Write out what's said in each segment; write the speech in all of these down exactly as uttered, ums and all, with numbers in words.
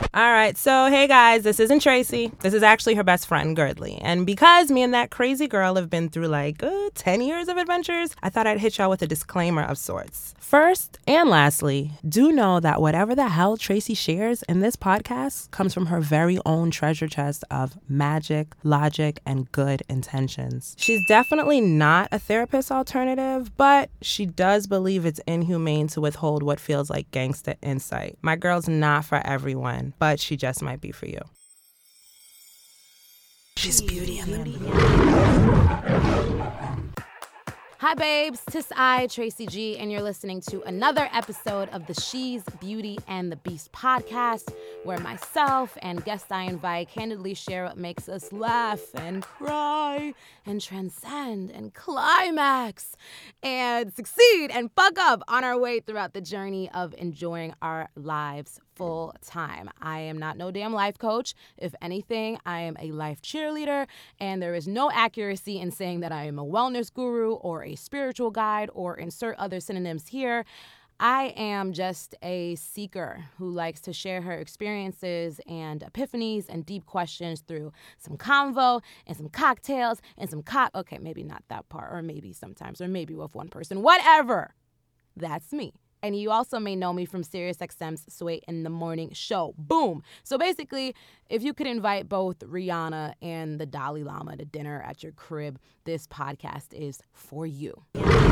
All right, so hey guys, this isn't Tracy. This is actually her best friend, Girdley. And because me and that crazy girl have been through like uh, ten years of adventures, I thought I'd hit y'all with a disclaimer of sorts. First and lastly, do know that whatever the hell Tracy shares in this podcast comes from her very own treasure chest of magic, logic, and good intentions. She's definitely not a therapist alternative, but she does believe it's inhumane to withhold what feels like gangsta insight. My girl's not for everyone, but she just might be for you. She's Beauty and the Beast. Hi, babes. Tis I, Tracy G, and you're listening to another episode of the She's Beauty and the Beast podcast, where myself and guests I invite candidly share what makes us laugh and cry and transcend and climax and succeed and fuck up on our way throughout the journey of enjoying our lives full time. I am not no damn life coach. If anything, I am a life cheerleader, and there is no accuracy in saying that I am a wellness guru or a spiritual guide or insert other synonyms here. I am just a seeker who likes to share her experiences and epiphanies and deep questions through some convo and some cocktails and some cock. Okay, maybe not that part, or maybe sometimes, or maybe with one person. Whatever. That's me. And you also may know me from SiriusXM's Sway in the Morning show. Boom. So basically, if you could invite both Rihanna and the Dalai Lama to dinner at your crib, this podcast is for you.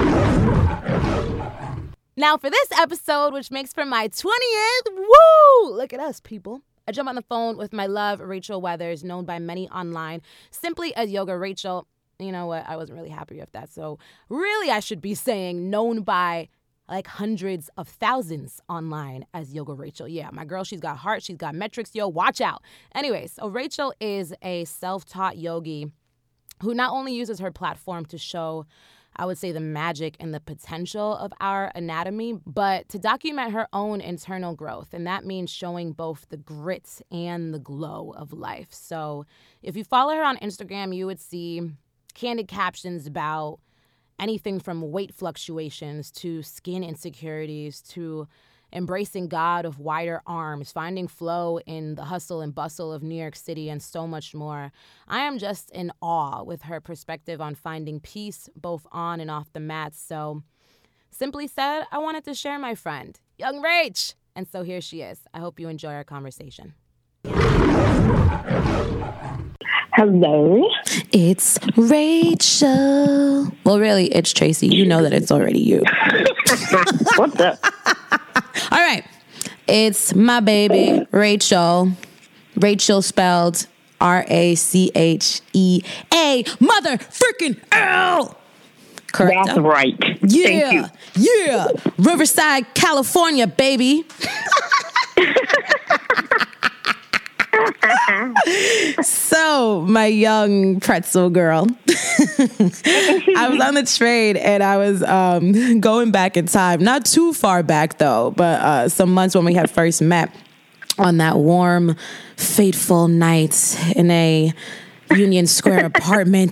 Now for this episode, which makes for my twentieth, woo! Look at us, people. I jump on the phone with my love, Rachel Weathers, known by many online simply as Yoga Rachel. You know what? I wasn't really happy with that. So really, I should be saying known by like hundreds of thousands online as Yoga Rachel. Yeah, my girl, she's got heart, she's got metrics, yo, watch out. Anyway, so Rachel is a self-taught yogi who not only uses her platform to show, I would say, the magic and the potential of our anatomy, but to document her own internal growth. And that means showing both the grit and the glow of life. So if you follow her on Instagram, you would see candid captions about anything from weight fluctuations to skin insecurities to embracing God of wider arms, finding flow in the hustle and bustle of New York City, and so much more. I am just in awe with her perspective on finding peace both on and off the mats. So simply said, I wanted to share my friend, Young Rach. And so here she is. I hope you enjoy our conversation. Hello. It's Rachel. Well, really, it's Tracy. You know that it's already you. What's up? All right. It's my baby, Rachel. Rachel spelled R A C H E A mother freaking L. Correct? That's right. Yeah. Thank you. Yeah. Riverside, California, baby. So, my young pretzel girl, I was on the train and I was um, going back in time, not too far back though, but uh, some months when we had first met on that warm, fateful night in a Union Square apartment.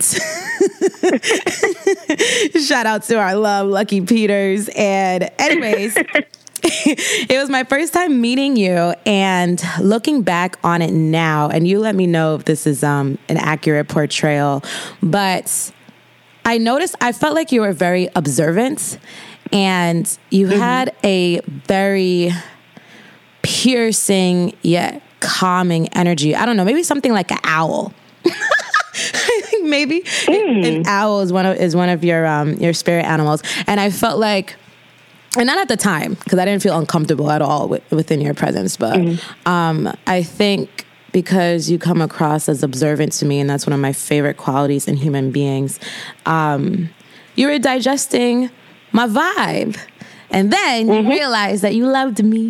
Shout out to our love, Lucky Peters. And anyways, it was my first time meeting you, and looking back on it now, and you let me know if this is um, an accurate portrayal, but I noticed, I felt like you were very observant, and you mm-hmm. had a very piercing yet calming energy. I don't know, maybe something like an owl. I think maybe mm. an owl is one of is one of your um, your spirit animals, and I felt like. And not at the time, because I didn't feel uncomfortable at all with, within your presence. But mm. um, I think because you come across as observant to me, and that's one of my favorite qualities in human beings, um, you were digesting my vibe. And then mm-hmm. you realized that you loved me.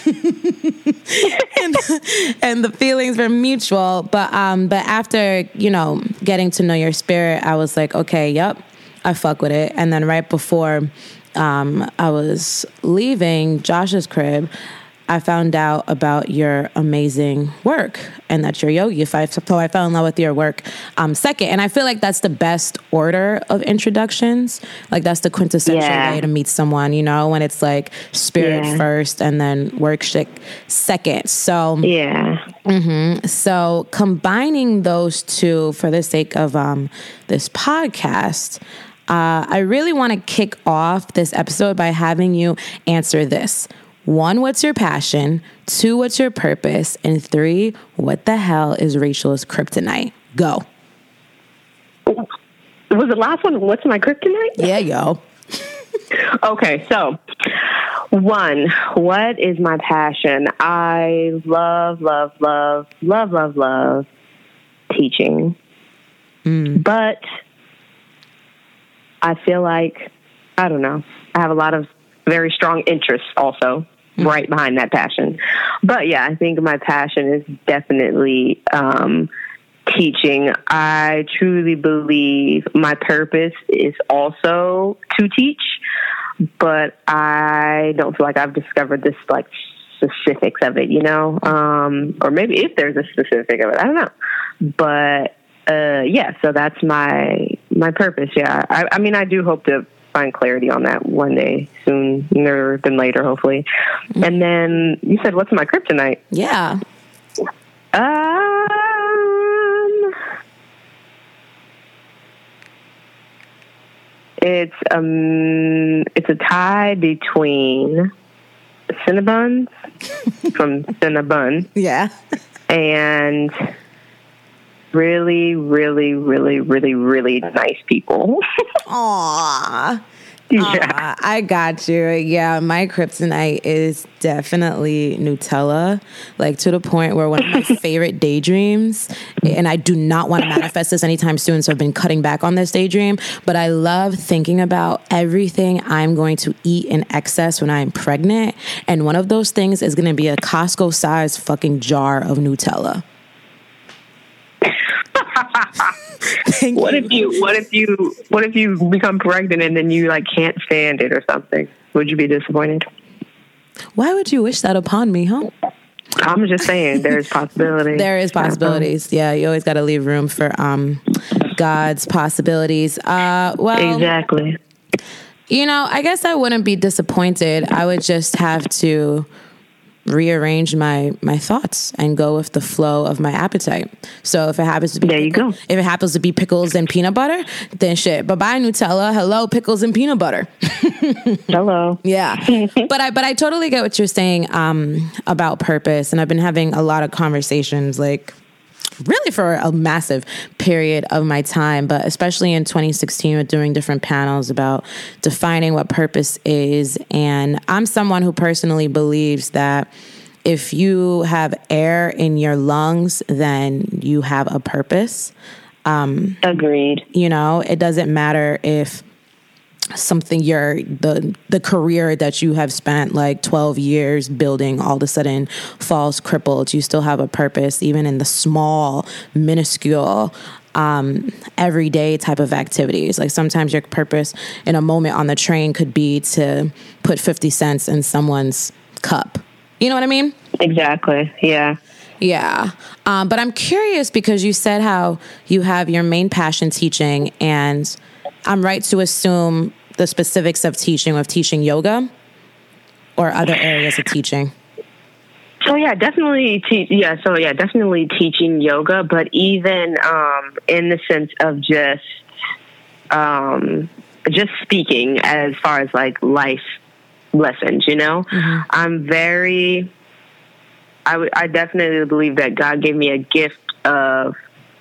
and, and the feelings were mutual. But um, but after, you know, getting to know your spirit, I was like, okay, yep, I fuck with it. And then right before... Um, I was leaving Josh's crib, I found out about your amazing work and that you're yogi. If I, so I fell in love with your work um, second. And I feel like that's the best order of introductions. Like that's the quintessential Yeah. way to meet someone, you know, when it's like spirit Yeah. first and then work shit second. So, Yeah. mhm. so combining those two for the sake of um, this podcast, uh, I really want to kick off this episode by having you answer this. One, what's your passion? Two, what's your purpose? And three, what the hell is Rachel's kryptonite? Go. Was the last one, what's my kryptonite? Yeah, yo. Okay, so one, what is my passion? I love, love, love, love, love, love teaching. Mm. But I feel like, I don't know, I have a lot of very strong interests also mm. right behind that passion. But yeah, I think my passion is definitely um, teaching. I truly believe my purpose is also to teach, but I don't feel like I've discovered this like specifics of it, you know, um, or maybe if there's a specific of it, I don't know. But uh, yeah, so that's my my purpose. Yeah, I, I mean, I do hope to find clarity on that one day, sooner than later, hopefully. Mm. And then you said, "What's my kryptonite?" Yeah. Um, it's um, it's a tie between Cinnabons from Cinnabon, yeah, and really, really, really, really, really nice people. Aww. Yeah. Aww, I got you. Yeah, my kryptonite is definitely Nutella, like to the point where one of my favorite daydreams, and I do not want to manifest this anytime soon, so I've been cutting back on this daydream, but I love thinking about everything I'm going to eat in excess when I'm pregnant, and one of those things is going to be a Costco-sized fucking jar of Nutella. What if you what if you what if you become pregnant and then you like can't stand it or something? Would you be disappointed? Why would you wish that upon me, huh? I'm just saying there's possibilities. There is possibilities. Yeah, you always got to leave room for um God's possibilities. Uh well, exactly. You know, I guess I wouldn't be disappointed. I would just have to rearrange my my thoughts and go with the flow of my appetite. So if it happens to be there you pickle, go. If it happens to be pickles and peanut butter, then shit. Bye bye Nutella. Hello, pickles and peanut butter. Hello. Yeah. but I but I totally get what you're saying um about purpose, and I've been having a lot of conversations like really for a massive period of my time, but especially in twenty sixteen with doing different panels about defining what purpose is. And I'm someone who personally believes that if you have air in your lungs, then you have a purpose. Um, Agreed. You know, it doesn't matter if something you're the the career that you have spent like twelve years building all of a sudden falls crippled. You still have a purpose, even in the small, minuscule, um, everyday type of activities. Like sometimes your purpose in a moment on the train could be to put fifty cents in someone's cup. You know what I mean? Exactly. Yeah. Yeah. Um, but I'm curious because you said how you have your main passion teaching, and I'm right to assume the specifics of teaching, of teaching yoga or other areas of teaching. So yeah, definitely. Te- yeah. So yeah, definitely teaching yoga, but even um, in the sense of just um, just speaking as far as like life lessons, you know, mm-hmm. I'm very. I, w- I definitely believe that God gave me a gift of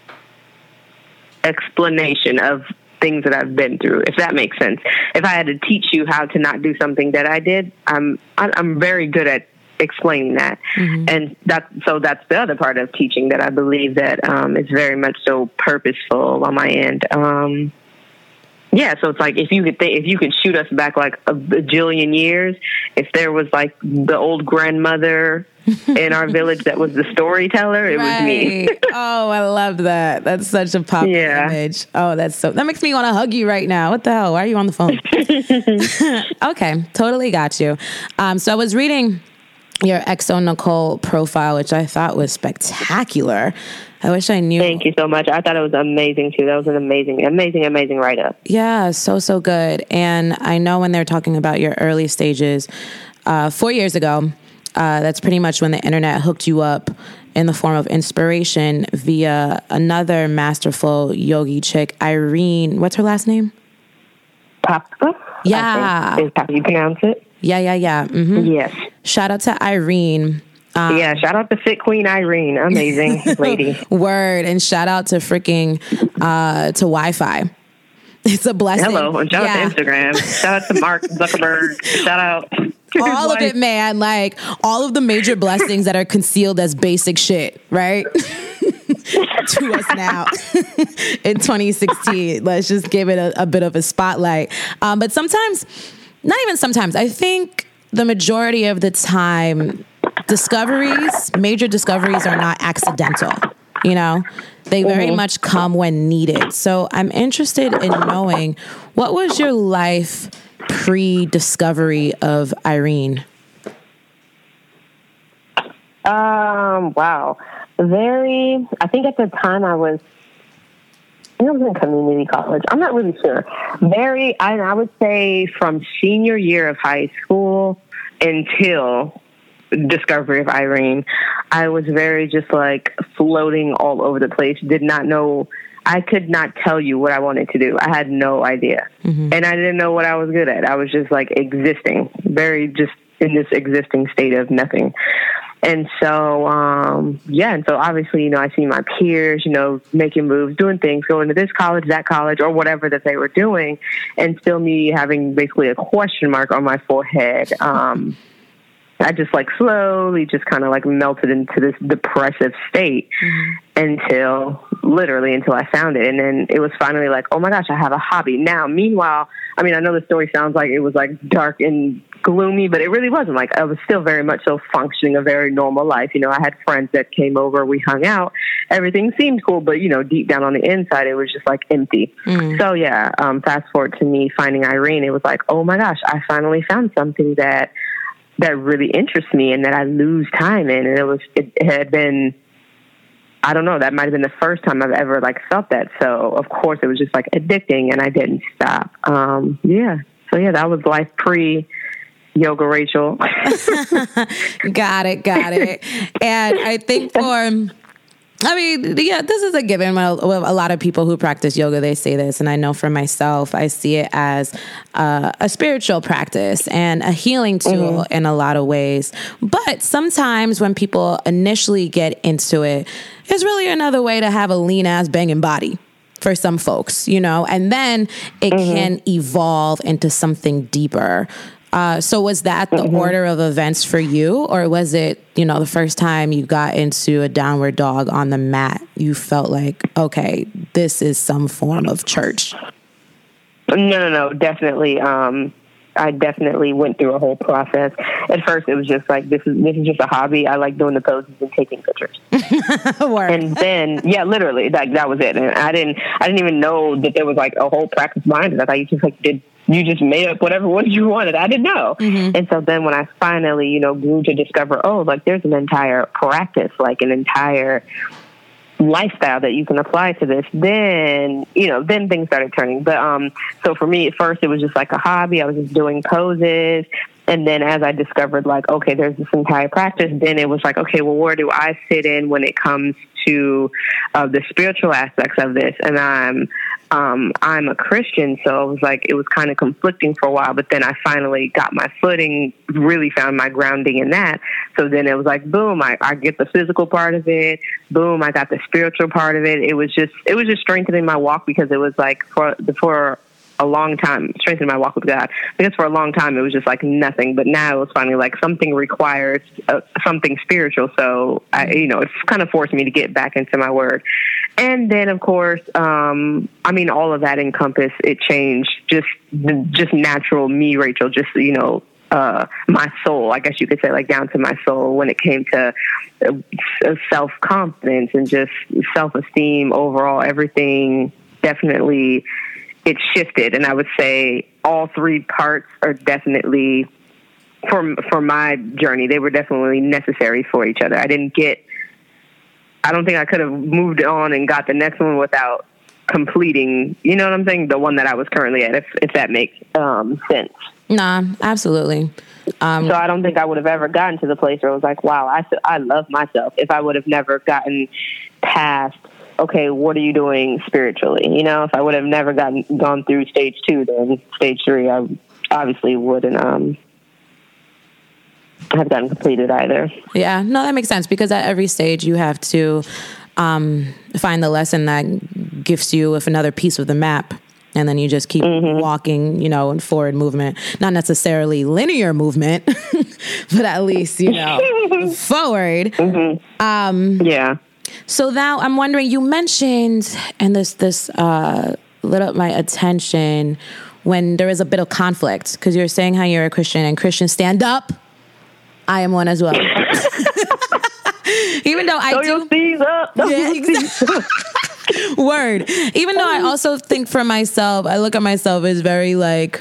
explanation of things that I've been through, if that makes sense. If I had to teach you how to not do something that I did, I'm I'm very good at explaining that. Mm-hmm. And that so that's the other part of teaching that I believe that um, is very much so purposeful on my end. Um, yeah, so it's like if you could th- if you could shoot us back like a bajillion years, if there was like the old grandmother in our village that was the storyteller, it right. was me. Oh, I love that. That's such a popular yeah. image. Oh, that's so, that makes me want to hug you right now. What the hell? Why are you on the phone? Okay, totally got you. Um, so I was reading your X O Nicole profile, which I thought was spectacular. I wish I knew. Thank you so much. I thought it was amazing too. That was an amazing, amazing, amazing write-up. Yeah, so, so good. And I know when they're talking about your early stages, uh, four years ago, uh, that's pretty much when the internet hooked you up in the form of inspiration via another masterful yogi chick, Irene. What's her last name? Papa? Yeah. Is how you pronounce it? Yeah, yeah, yeah. Mm-hmm. Yes. Shout out to Irene. Um, yeah, shout out to Fit Queen Irene. Amazing lady. Word. And shout out to freaking, uh, to Wi-Fi. It's a blessing. Hello. And shout yeah. out to Instagram. Shout out to Mark Zuckerberg. Shout out. All of it, man. Like, all of the major blessings that are concealed as basic shit, right? To us now in twenty sixteen. Let's just give it a, a bit of a spotlight. Um, but sometimes, not even sometimes, I think the majority of the time, discoveries, major discoveries are not accidental, you know? They very mm-hmm. much come when needed. So I'm interested in knowing, what was your life pre-discovery of Irene? Um, wow. Very, I think at the time I was, I think I was in community college. I'm not really sure. Very, I, I would say from senior year of high school until discovery of Irene, I was very just like floating all over the place. Did not know, I could not tell you what I wanted to do. I had no idea. Mm-hmm. And I didn't know what I was good at. I was just like existing, very just in this existing state of nothing. And so, um, yeah, and so obviously, you know, I see my peers, you know, making moves, doing things, going to this college, that college, or whatever that they were doing, and still me having basically a question mark on my forehead. Um, I just like slowly just kind of like melted into this depressive state mm-hmm. until literally until I found it. And then it was finally like, oh my gosh, I have a hobby. Now, meanwhile, I mean, I know the story sounds like it was like dark and gloomy, but it really wasn't. Like, I was still very much so functioning a very normal life. You know, I had friends that came over, we hung out, everything seemed cool, but you know, deep down on the inside, it was just like empty. Mm. So yeah, um, fast forward to me finding Irene, it was like, oh my gosh, I finally found something that that really interests me and that I lose time in. And it was, it, it had been, I don't know, that might have been the first time I've ever like felt that. So of course it was just like addicting and I didn't stop. Um, yeah. So yeah, that was life pre Yoga Rachel. Got it. Got it. And I think for, I mean, yeah, this is a given. Well, a lot of people who practice yoga, they say this. And I know for myself, I see it as uh, a spiritual practice and a healing tool mm-hmm. in a lot of ways. But sometimes when people initially get into it, it's really another way to have a lean ass banging body for some folks, you know, and then it mm-hmm. can evolve into something deeper. Uh, so was that the mm-hmm. order of events for you, or was it, you know, the first time you got into a downward dog on the mat, you felt like, okay, this is some form of church? No, no, no, definitely. Um, I definitely went through a whole process. At first, it was just like, this is this is just a hobby. I like doing the poses and taking pictures. And then, yeah, literally, like that was it. And I didn't, I didn't even know that there was like a whole practice behind it. I thought you just like did. You just made up whatever one you wanted. I didn't know. Mm-hmm. And so then when I finally, you know, grew to discover, oh, like there's an entire practice, like an entire lifestyle that you can apply to this, then, you know, then things started turning. But um, so for me, at first, it was just like a hobby. I was just doing poses. And then as I discovered, like, okay, there's this entire practice, then it was like, okay, well, where do I fit in when it comes to uh, the spiritual aspects of this? And I'm um, I'm a Christian, so it was like, it was kind of conflicting for a while, but then I finally got my footing, really found my grounding in that. So then it was like, boom, I, I get the physical part of it. Boom, I got the spiritual part of it. It was just, it was just strengthening my walk, because it was like for, for a long time, strengthening my walk with God, because for a long time it was just like nothing. But now it was finally like something requires uh, something spiritual. So I, you know, it's kind of forced me to get back into my word. And then of course, um, I mean, all of that encompassed, it changed just, just natural me, Rachel, just, you know, uh, my soul, I guess you could say, like down to my soul when it came to uh, self-confidence and just self-esteem overall, everything definitely, it shifted. And I would say all three parts are definitely for for my journey, they were definitely necessary for each other. I didn't get. I don't think I could have moved on and got the next one without completing. You know what I'm saying? The one that I was currently at, if if that makes um, sense. Nah, absolutely. Um, so I don't think I would have ever gotten to the place where I was like, wow, I I love myself. If I would have never gotten past, okay, what are you doing spiritually? You know, if I would have never gotten gone through stage two, then stage three, I obviously wouldn't um, have gotten completed either. Yeah, no, that makes sense, because at every stage you have to um, find the lesson that gifts you with another piece of the map. And then you just keep mm-hmm. walking, you know, in forward movement, not necessarily linear movement, but at least, you know, forward. Mm-hmm. Um, yeah. So now I'm wondering, you mentioned, and this, this uh, lit up my attention when there is a bit of conflict, because you're saying how you're a Christian and Christians stand up. I am one as well. Even though I Throw do. Your thieves up. Throw Yeah, your exactly. Word. Even though I also think for myself, I look at myself as very like,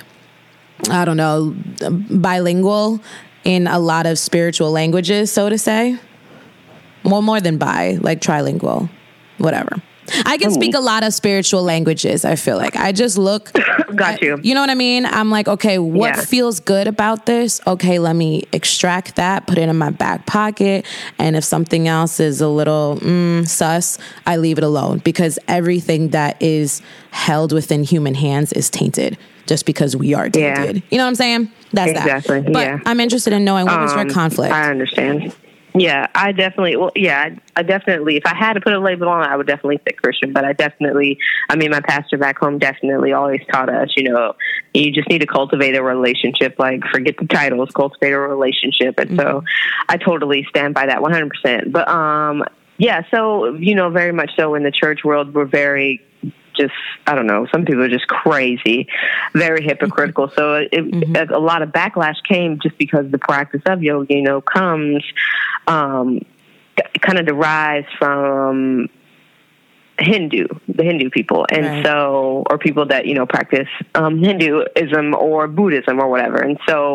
I don't know, bilingual in a lot of spiritual languages, so to say. Well, more than bi, like trilingual, whatever. I can speak a lot of spiritual languages, I feel like. I just look. Got you. You know what I mean? I'm like, okay, what Yeah. feels good about this? Okay, let me extract that, put it in my back pocket. And if something else is a little mm, sus, I leave it alone, because everything that is held within human hands is tainted just because we are tainted. Yeah. You know what I'm saying? That's Exactly, that. But yeah. I'm interested in knowing what was your Um, conflict. I understand. Yeah, I definitely, well, yeah, I, I definitely, if I had to put a label on it, I would definitely say Christian, but I definitely, I mean, my pastor back home definitely always taught us, you know, you just need to cultivate a relationship, like forget the titles, cultivate a relationship. And mm-hmm. so I totally stand by that one hundred percent. But, um, yeah, so, you know, very much so in the church world, we're very just, I don't know, some people are just crazy, very hypocritical. So it, mm-hmm. a, a lot of backlash came just because the practice of yoga, you know, comes, um, kind of derives from Hindu, the Hindu people. And right. so, or people that, you know, practice um, Hinduism or Buddhism or whatever. And so,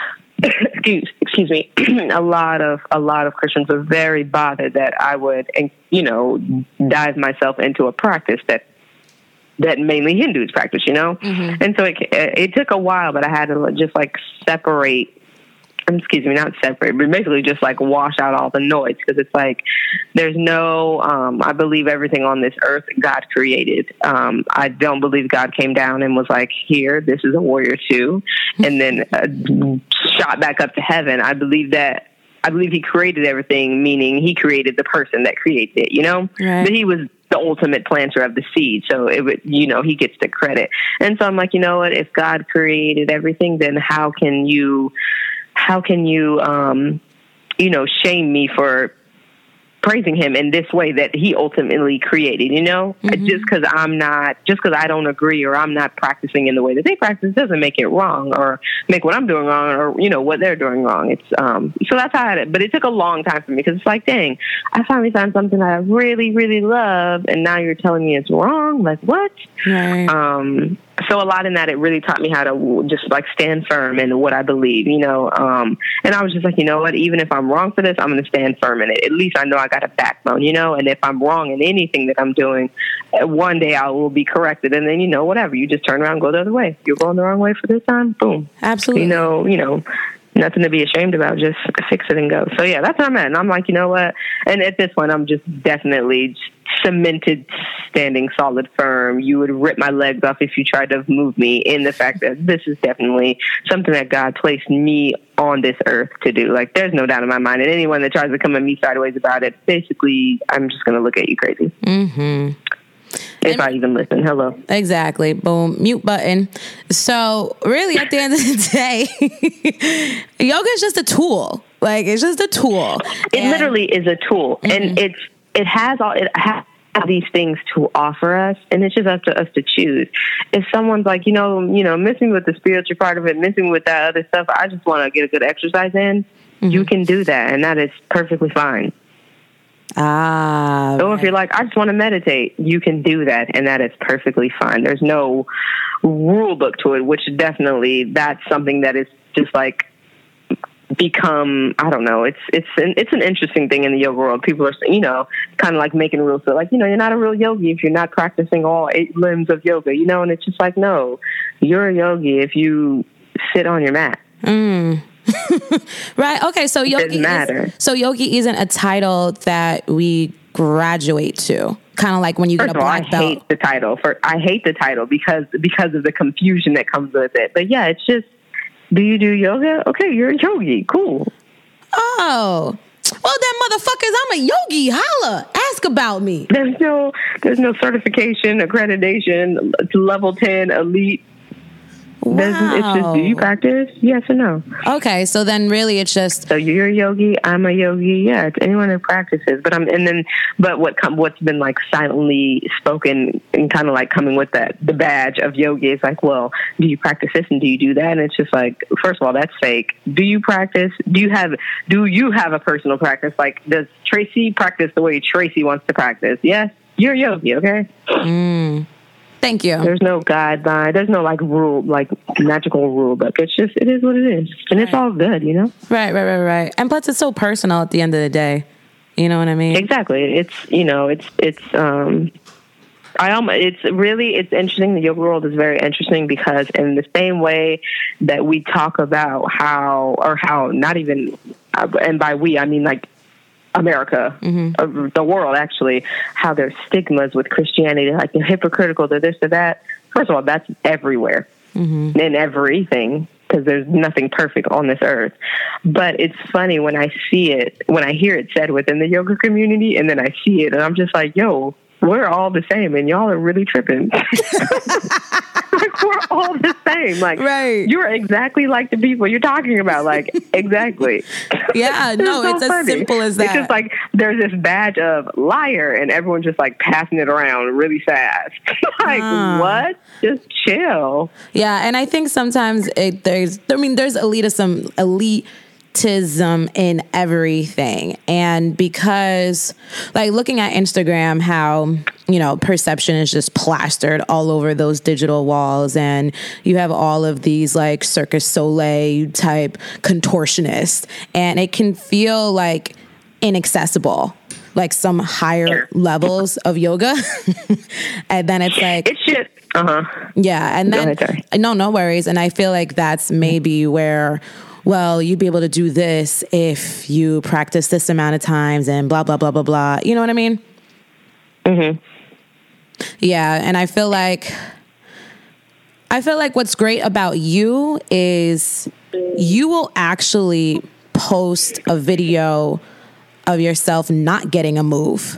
excuse, excuse me, a lot of, a lot of Christians are very bothered that I would, you know, dive myself into a practice that that mainly Hindus practice, you know? Mm-hmm. And so it, it took a while, but I had to just like separate, excuse me, not separate, but basically just like wash out all the noise. Cause it's like, there's no, um, I believe everything on this earth God created. Um, I don't believe God came down and was like, here, this is a warrior too. And then uh, shot back up to heaven. I believe that, I believe he created everything, meaning he created the person that created it, you know? Right. But he was the ultimate planter of the seed. So it would, you know, he gets the credit. And so I'm like, you know what, if God created everything, then how can you, how can you, um, you know, shame me for praising him in this way that he ultimately created, you know, mm-hmm. just because I'm not, just because I don't agree or I'm not practicing in the way that they practice doesn't make it wrong or make what I'm doing wrong or, you know, what they're doing wrong. It's, um, so that's how I had it. But it took a long time for me because it's like, dang, I finally found something that I really, really love. And now you're telling me it's wrong. Like, what? Right. Um, so a lot in that, it really taught me how to just like stand firm in what I believe, you know, um, and I was just like, you know what, even if I'm wrong for this, I'm going to stand firm in it. At least I know I got a backbone, you know, and if I'm wrong in anything that I'm doing, one day I will be corrected. And then, you know, whatever, you just turn around and go the other way. You're going the wrong way for this time. Boom. Absolutely. You know, you know, nothing to be ashamed about. Just fix it and go. So yeah, that's where I'm at. And I'm like, you know what? And at this point, I'm just definitely cemented, standing solid, firm. You would rip my legs off if you tried to move me in the fact that this is definitely something that God placed me on this earth to do. Like, there's no doubt in my mind. And anyone that tries to come at me sideways about it, basically, I'm just going to look at you crazy. Mm-hmm. If and, I even listen. Hello. Exactly. Boom. Mute button. So really, at the end of the day, yoga is just a tool. Like, it's just a tool. It and, literally is a tool. Mm-hmm. And it's, it has all, it has these things to offer us, and it's just up to us to choose. If someone's like, you know, you know, missing with the spiritual part of it, missing with that other stuff, I just want to get a good exercise in, mm-hmm. you can do that, and that is perfectly fine. Ah. So right. if you're like, I just want to meditate, you can do that, and that is perfectly fine. There's no rule book to it, which definitely, that's something that is just like become, I don't know, it's it's an, it's an interesting thing in the yoga world. People are, you know, kind of like making rules. So like, you know, you're not a real yogi if you're not practicing all eight limbs of yoga, you know, and it's just like, no, you're a yogi if you sit on your mat. Mm. Right. Okay. So yogi, matter. Is, so yogi isn't a title that we graduate to. Kind of like when you First get a of all, black I belt. hate the title. For I hate the title because because of the confusion that comes with it. But yeah, it's just, do you do yoga? Okay, you're a yogi. Cool. Oh, well then, motherfuckers, I'm a yogi. Holla, ask about me. There's no there's no certification, accreditation, level ten, elite. Wow. It's just, do you practice? Yes or no? Okay, so then really it's just, so you're a yogi, I'm a yogi. Yeah, it's anyone who practices. But I'm and then but what come what's been like silently spoken and kind of like coming with that the badge of yogi is like, well, do you practice this and do you do that? And it's just like, first of all, that's fake. Do you practice? Do you have do you have a personal practice? Like, does Tracy practice the way Tracy wants to practice? Yes, you're a yogi. Okay. Mm. Thank you. There's no guideline. There's no like rule, like magical rule book. It's just, it is what it is. And it's all good, you know? Right, right, right, right. And plus it's so personal at the end of the day. You know what I mean? Exactly. It's, you know, it's, it's, um, I almost, it's really, it's interesting. The yoga world is very interesting because in the same way that we talk about how, or how not even, and by we, I mean like, America, mm-hmm. uh, the world, actually, how there's stigmas with Christianity, like they're hypocritical, they're this or that. First of all, that's everywhere, mm-hmm. in everything, because there's nothing perfect on this earth. But it's funny when I see it, when I hear it said within the yoga community, and then I see it, and I'm just like, yo, we're all the same, and y'all are really tripping. Like, we're all the same. Like, right. You're exactly like the people you're talking about. Like, exactly. Yeah, no, it's, so it's as simple as that. It's just like there's this badge of liar, and everyone's just like passing it around really fast. Like, uh. what? Just chill. Yeah, and I think sometimes it, there's, I mean, there's elitism, elite. in everything. And because like looking at Instagram, how, you know, perception is just plastered all over those digital walls, and you have all of these like Circus Soleil type contortionists, and it can feel like inaccessible, like some higher levels of yoga. And then it's like, it's just, uh-huh. Yeah. And then, ahead, no, no worries. And I feel like that's maybe where, well, you'd be able to do this if you practice this amount of times and blah, blah, blah, blah, blah. You know what I mean? Mm-hmm. Yeah. And I feel like, I feel like what's great about you is you will actually post a video of yourself not getting a move.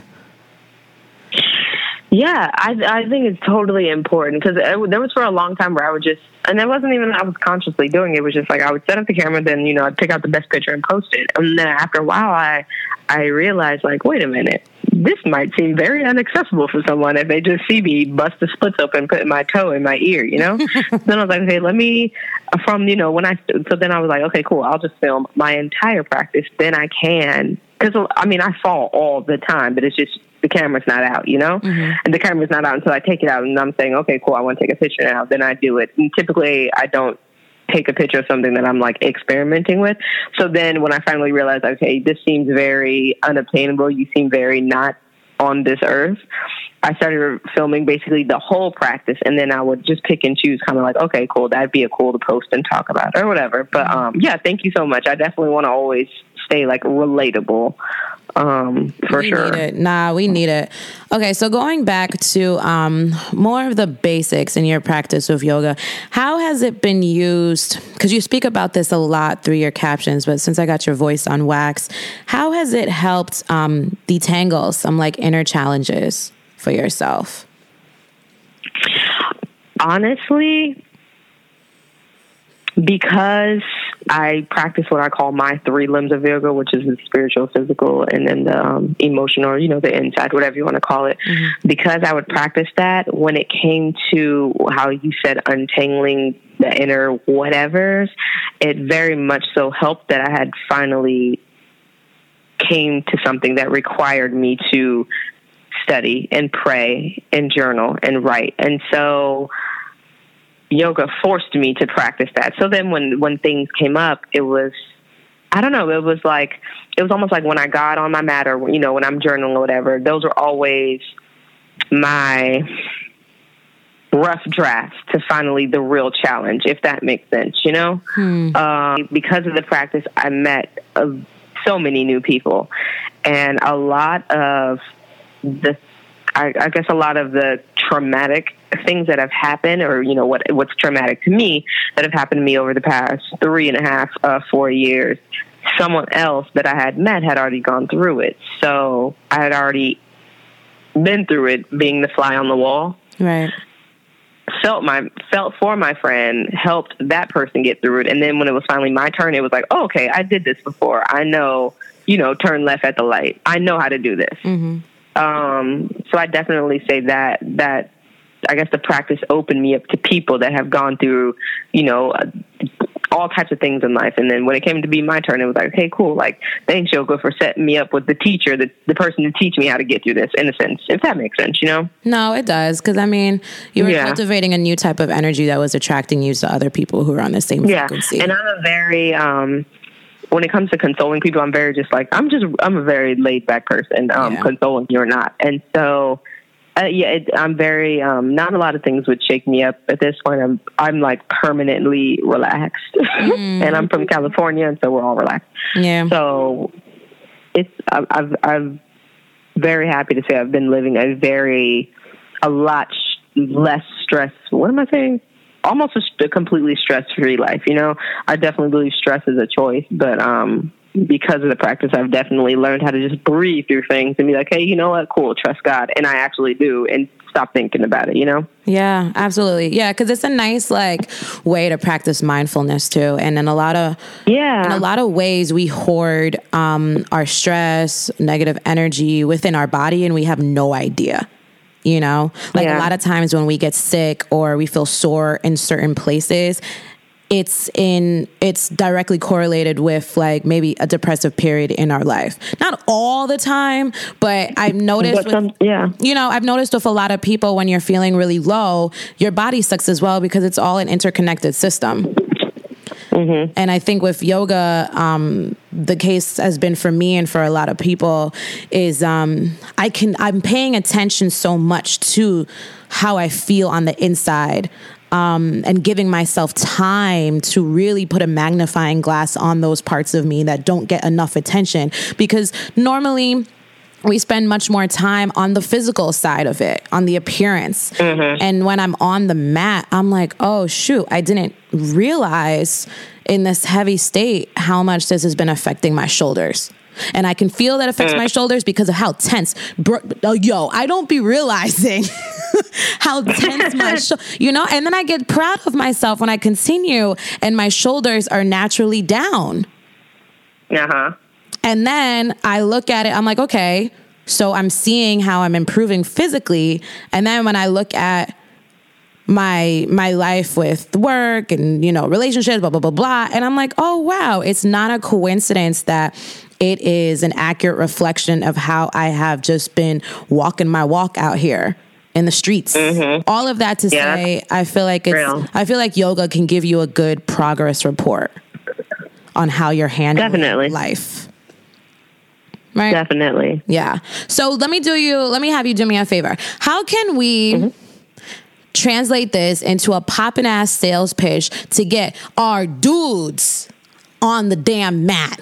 Yeah, I I think it's totally important because there was for a long time where I would just, and it wasn't even I was consciously doing it. It was just like I would set up the camera, then, you know, I'd pick out the best picture and post it. And then after a while, I I realized, like, wait a minute, this might seem very inaccessible for someone if they just see me bust the splits open, putting my toe in my ear, you know? Then I was like, okay, let me, from, you know, when I, so then I was like, okay, cool, I'll just film my entire practice. Then I can, because, I mean, I fall all the time, but it's just, the camera's not out, you know? Mm-hmm. And the camera's not out until I take it out, and I'm saying, okay, cool, I want to take a picture now. Then I do it. And typically, I don't take a picture of something that I'm like experimenting with. So then when I finally realized, okay, this seems very unobtainable, you seem very not on this earth, I started filming basically the whole practice, and then I would just pick and choose, kind of like, okay, cool, that'd be a cool to post and talk about or whatever. But um, yeah, thank you so much. I definitely want to always stay like relatable. Um, for we sure. Need it. Nah, we need it. Okay, so going back to um, more of the basics in your practice of yoga, how has it been used? Because you speak about this a lot through your captions, but since I got your voice on wax, how has it helped um, detangle some like inner challenges for yourself? Honestly, because I practice what I call my three limbs of yoga, which is the spiritual, physical, and then the um, emotional, you know, the inside, whatever you want to call it. Mm-hmm. Because I would practice that, when it came to how you said untangling the inner whatevers, it very much so helped that I had finally came to something that required me to study and pray and journal and write. And so yoga forced me to practice that. So then when, when things came up, it was, I don't know. It was like, it was almost like when I got on my mat or, you know, when I'm journaling or whatever, those were always my rough drafts to finally the real challenge, if that makes sense, you know? Hmm. Um, because of the practice, I met uh, so many new people, and a lot of the, I, I guess a lot of the traumatic things that have happened, or, you know, what what's traumatic to me that have happened to me over the past three and a half, uh, four years, someone else that I had met had already gone through it. So I had already been through it, being the fly on the wall. Right. Felt my felt for my friend, helped that person get through it, and then when it was finally my turn, it was like, oh, okay, I did this before. I know, you know, turn left at the light. I know how to do this. Mm-hmm. Um, so I definitely say that that I guess the practice opened me up to people that have gone through, you know, uh, all types of things in life. And then when it came to be my turn, it was like, okay, cool. Like, thanks, Yoga, for setting me up with the teacher, the, the person to teach me how to get through this, in a sense, if that makes sense, you know? No, it does. Because, I mean, you were yeah. cultivating a new type of energy that was attracting you to other people who are on the same yeah. frequency. And I'm a very, um, when it comes to consoling people, I'm very just like, I'm just, I'm a very laid back person, um, yeah. consoling you or not. And so, Uh, yeah, it, I'm very, um, not a lot of things would shake me up at this point. I'm, I'm like permanently relaxed mm. and I'm from California, and so we're all relaxed. Yeah. So it's, I've, I've, I'm very happy to say I've been living a very, a lot sh- less stress. What am I saying? Almost a, a completely stress-free life. You know, I definitely believe stress is a choice, but, um, because of the practice, I've definitely learned how to just breathe through things and be like, hey, you know what? Cool. Trust God. And I actually do, and stop thinking about it, you know? Yeah, absolutely. Yeah. Cause it's a nice like way to practice mindfulness too. And in a lot of, yeah, in a lot of ways we hoard, um, our stress, negative energy within our body, and we have no idea. You know, like yeah. a lot of times when we get sick or we feel sore in certain places, it's in, it's directly correlated with like maybe a depressive period in our life. Not all the time, but I've noticed, but some, with, yeah, you know, I've noticed with a lot of people, when you're feeling really low, your body sucks as well, because it's all an interconnected system. Mm-hmm. And I think with yoga, um, the case has been for me and for a lot of people is, um, I can, I'm paying attention so much to how I feel on the inside. Um, and giving myself time to really put a magnifying glass on those parts of me that don't get enough attention, because normally we spend much more time on the physical side of it, on the appearance. Mm-hmm. And when I'm on the mat, I'm like, oh, shoot, I didn't realize in this heavy state how much this has been affecting my shoulders. And I can feel that affects my shoulders because of how tense, bro, yo, I don't be realizing how tense my, sh- you know, and then I get proud of myself when I continue and my shoulders are naturally down. Uh-huh. And then I look at it, I'm like, okay, so I'm seeing how I'm improving physically. And then when I look at my my life with work and, you know, relationships, blah, blah, blah, blah. And I'm like, oh, wow, it's not a coincidence that it is an accurate reflection of how I have just been walking my walk out here in the streets. Mm-hmm. All of that to yeah, say, I feel like it's, real. I feel like yoga can give you a good progress report on how you're handling Definitely. life. Right? Definitely. Yeah. So let me do you, let me have you do me a favor. How can we mm-hmm. translate this into a poppin' ass sales pitch to get our dudes on the damn mat?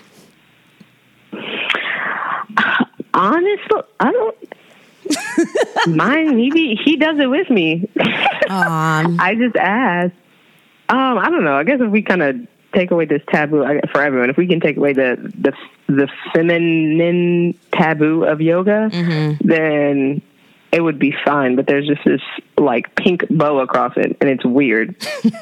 Honestly, I don't. Mine, he he does it with me. Um, I just ask. Um, I don't know. I guess if we kind of take away this taboo for everyone, if we can take away the the the feminine taboo of yoga, mm-hmm. then it would be fine. But there's just this like pink bow across it, and it's weird.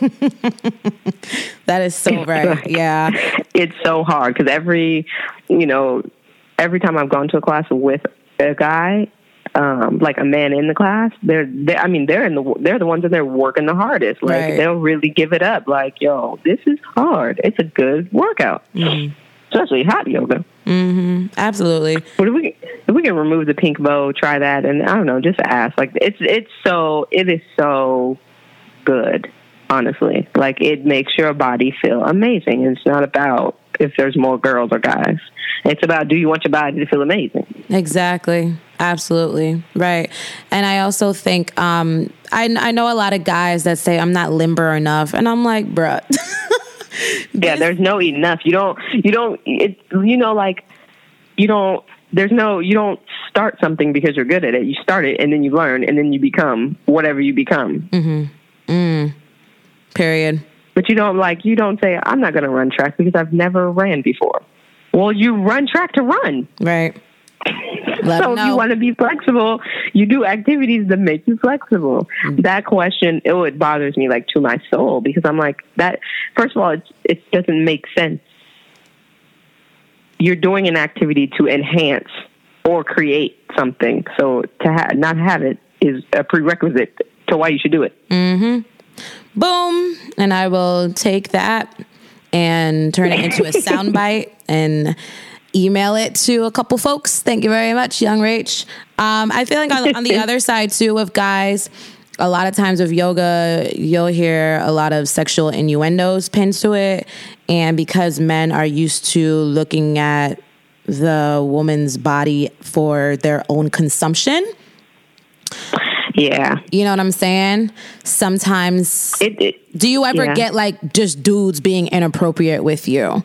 That is so right. Yeah, it's so hard because every you know. Every time I've gone to a class with a guy, um, like a man in the class, they're, they're, I mean, they're in the, they're the ones that they're working the hardest. Like right. they'll really give it up. Like, yo, this is hard. It's a good workout, mm-hmm. especially hot yoga. Mm-hmm. Absolutely. But if we, if we can remove the pink bow, try that. And I don't know, just ask. Like it's, it's so, it is so good, honestly. Like it makes your body feel amazing. It's not about, if there's more girls or guys. It's about, do you want your body to feel amazing? Exactly. Absolutely. Right. And I also think, um, I, I know a lot of guys that say I'm not limber enough. And I'm like, bruh. Yeah, there's no enough. You don't, you don't, it, you know, like, you don't, there's no, you don't start something because you're good at it. You start it and then you learn and then you become whatever you become. Mm-hmm. Mm. Period. But you don't like, you don't say, I'm not going to run track because I've never ran before. Well, you run track to run. Right. Let so if you want to be flexible, you do activities that make you flexible. Mm-hmm. That question, it, it bothers me like to my soul because I'm like, that, first of all, it, it doesn't make sense. You're doing an activity to enhance or create something. So to ha- not have it is a prerequisite to why you should do it. Mm-hmm. Boom. And I will take that and turn it into a soundbite and email it to a couple folks. Thank you very much, young Rach. Um, I feel like on, on the other side too, with guys, a lot of times with yoga, you'll hear a lot of sexual innuendos pinned to it. And because men are used to looking at the woman's body for their own consumption. Yeah. You know what I'm saying? Sometimes, it, it, do you ever yeah. get like just dudes being inappropriate with you?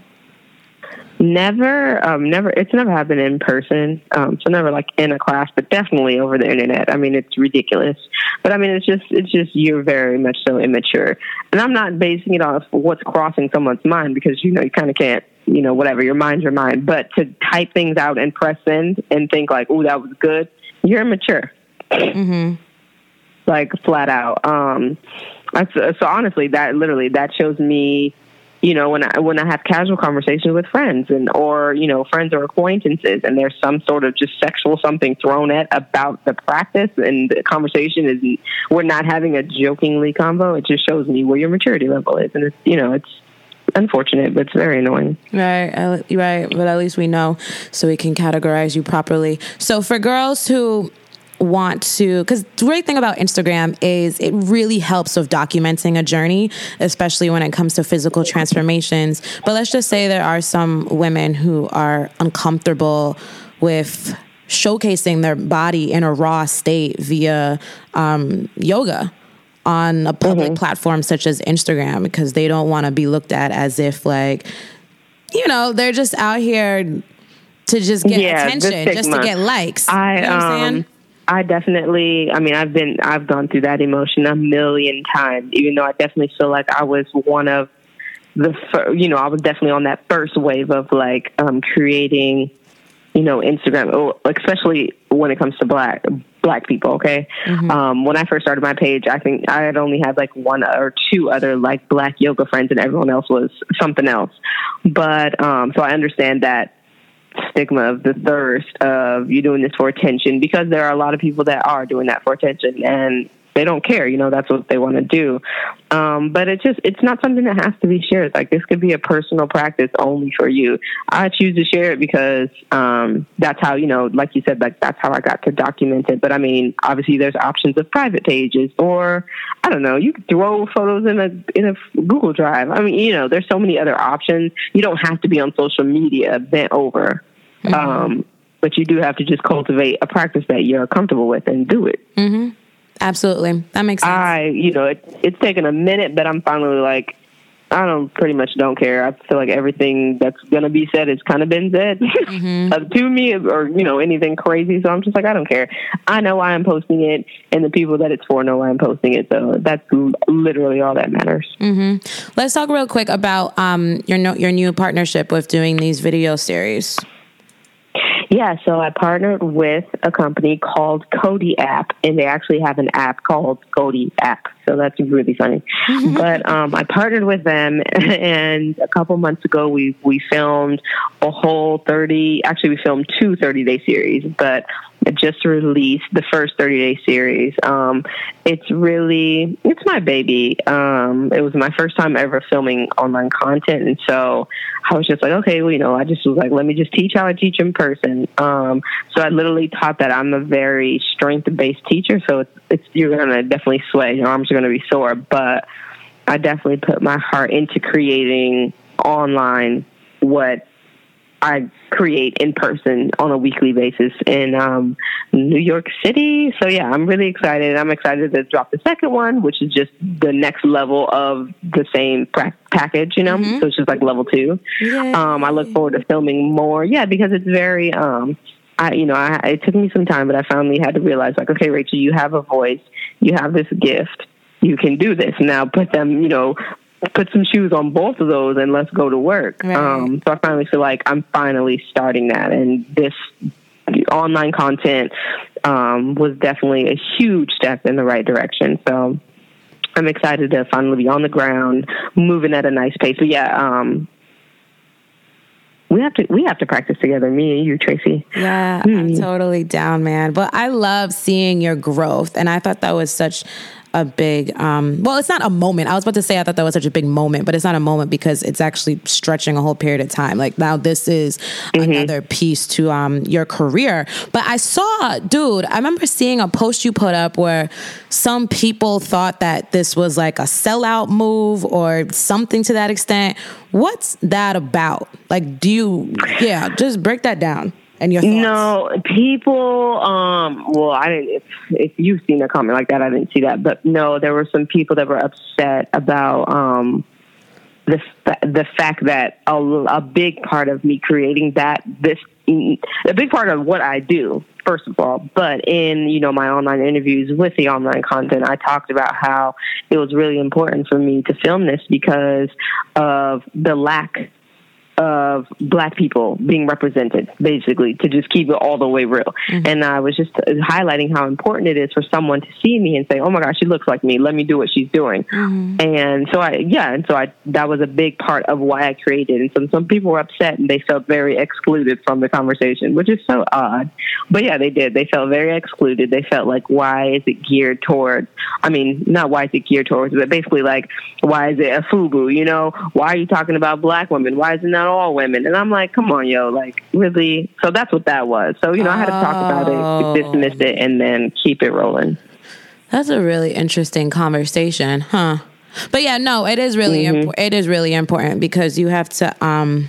Never, um, never, it's never happened in person. Um, so never like in a class, but definitely over the internet. I mean, it's ridiculous, but I mean, it's just, it's just, you're very much so immature. And I'm not basing it off what's crossing someone's mind because, you know, you kind of can't, you know, whatever, your mind's your mind, but to type things out and press send and think like, oh, that was good. You're immature. Mm-hmm. Like flat out. Um, so, so honestly, that literally, that shows me, you know, when I, when I have casual conversations with friends and, or, you know, friends or acquaintances and there's some sort of just sexual something thrown at about the practice and the conversation is, we're not having a jokingly convo. It just shows me where your maturity level is. And it's, you know, it's unfortunate, but it's very annoying. Right. Right. But at least we know so we can categorize you properly. So for girls who want to, because the great thing about Instagram is it really helps with documenting a journey, especially when it comes to physical transformations. But let's just say there are some women who are uncomfortable with showcasing their body in a raw state via um, yoga on a public mm-hmm. platform such as Instagram, because they don't want to be looked at as if like, you know, they're just out here to just get yeah, attention, just to get likes. I, you know what I'm um, saying? I definitely, I mean, I've been, I've gone through that emotion a million times, even though I definitely feel like I was one of the, fir- you know, I was definitely on that first wave of like um, creating, you know, Instagram, especially when it comes to black, black people. Okay. Mm-hmm. Um, when I first started my page, I think I had only had like one or two other like black yoga friends and everyone else was something else. But, um, so I understand that stigma of the thirst of you doing this for attention, because there are a lot of people that are doing that for attention and they don't care, you know, that's what they want to do. Um, but it's just, it's not something that has to be shared. Like this could be a personal practice only for you. I choose to share it because um, that's how, you know, like you said, like that's how I got to document it. But I mean, obviously there's options of private pages, or I don't know, you could throw photos in a, in a Google Drive. I mean, you know, there's so many other options. You don't have to be on social media bent over. Mm-hmm. Um, but you do have to just cultivate a practice that you're comfortable with and do it. Mm-hmm. Absolutely. That makes sense. I, you know, it, it's taken a minute, but I'm finally like, I don't pretty much don't care. I feel like everything that's going to be said has kind of been said mm-hmm. uh, to me, or, you know, anything crazy. So I'm just like, I don't care. I know why I'm posting it, and the people that it's for know why I'm posting it. So that's literally all that matters. Mm-hmm. Let's talk real quick about um, your no, your new partnership with doing these video series. Yeah, so I partnered with a company called Cody App, and they actually have an app called Cody App. So that's really funny. But um, I partnered with them, and a couple months ago, we we filmed a whole thirty, actually we filmed two thirty-day series, but I just released the first thirty-day series. Um, it's really, it's my baby. Um, it was my first time ever filming online content, and so I was just like, okay, well, you know, I just was like, let me just teach how I teach in person. Um, so I literally taught that I'm a very strength-based teacher, so it's, it's you're going to definitely sweat. Your arms are going to be sore, but I definitely put my heart into creating online what I create in person on a weekly basis in um, New York City. So yeah, I'm really excited. I'm excited to drop the second one, which is just the next level of the same pra- package, you know? Mm-hmm. So it's just like level two. Um, I look forward to filming more. Yeah, because it's very, um, I, you know, I, it took me some time, but I finally had to realize like, okay, Rachel, you have a voice, you have this gift, you can do this. Now put them, you know, put some shoes on both of those and let's go to work. Right. Um, so I finally feel like I'm finally starting that. And this online content um, was definitely a huge step in the right direction. So I'm excited to finally be on the ground, moving at a nice pace. So yeah, um, we have to we have to practice together, me and you, Tracy. Yeah, mm. I'm totally down, man. But I love seeing your growth. And I thought that was such a big, um, well, it's not a moment. I was about to say I thought that was such a big moment, but it's not a moment because it's actually stretching a whole period of time. Like now this is mm-hmm. another piece to um, your career. But I saw, dude, I remember seeing a post you put up where some people thought that this was like a sellout move or something to that extent. What's that about? Like, do you, yeah, just break that down. And your thoughts? No, people, um, well, I didn't, if, if you've seen a comment like that, I didn't see that. But no, there were some people that were upset about um, the, the fact that a, a big part of me creating that, this, a big part of what I do, first of all, but in, you know, my online interviews with the online content, I talked about how it was really important for me to film this because of the lack of Black people being represented, basically, to just keep it all the way real. Mm-hmm. And I was just highlighting how important it is for someone to see me and say, oh my gosh, she looks like me. Let me do what she's doing. Mm-hmm. And so I, yeah, and so I, that was a big part of why I created. And so some people were upset and they felt very excluded from the conversation, which is so odd. But yeah, they did. They felt very excluded. They felt like, why is it geared towards, I mean, not why is it geared towards, but basically like, why is it a FUBU? You know, why are you talking about Black women? Why is it not all women? And I'm like, come on, yo, like, really? So that's what that was. So, you know, I had to talk about it, dismiss it, and then keep it rolling. That's a really interesting conversation, huh? But yeah, no, it is really mm-hmm. important. It is really important because you have to, um,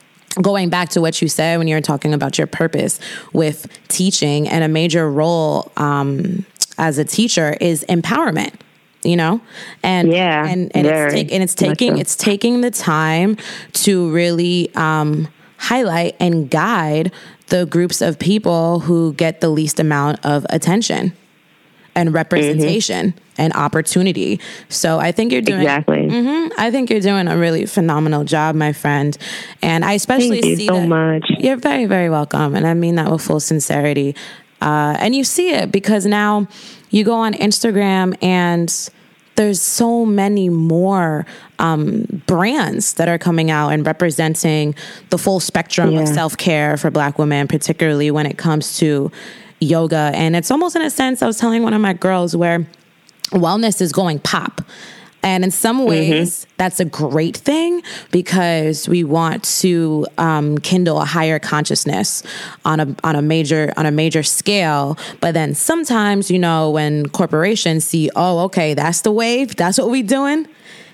going back to what you said when you were talking about your purpose with teaching, and a major role um, as a teacher is empowerment. You know, and yeah, and and it's, take, and it's taking so. it's taking the time to really um, highlight and guide the groups of people who get the least amount of attention and representation mm-hmm. and opportunity. So I think you're doing exactly. Mm-hmm, I think you're doing a really phenomenal job, my friend. And I especially Thank you see so that much. You're very, very welcome, and I mean that with full sincerity. Uh, and you see it because now you go on Instagram and there's so many more um, brands that are coming out and representing the full spectrum yeah. of self-care for Black women, particularly when it comes to yoga. And it's almost in a sense, I was telling one of my girls, where wellness is going pop. And in some ways, mm-hmm. that's a great thing because we want to um, kindle a higher consciousness on a on a major on a major scale. But then sometimes, you know, when corporations see, oh, okay, that's the wave, that's what we doing,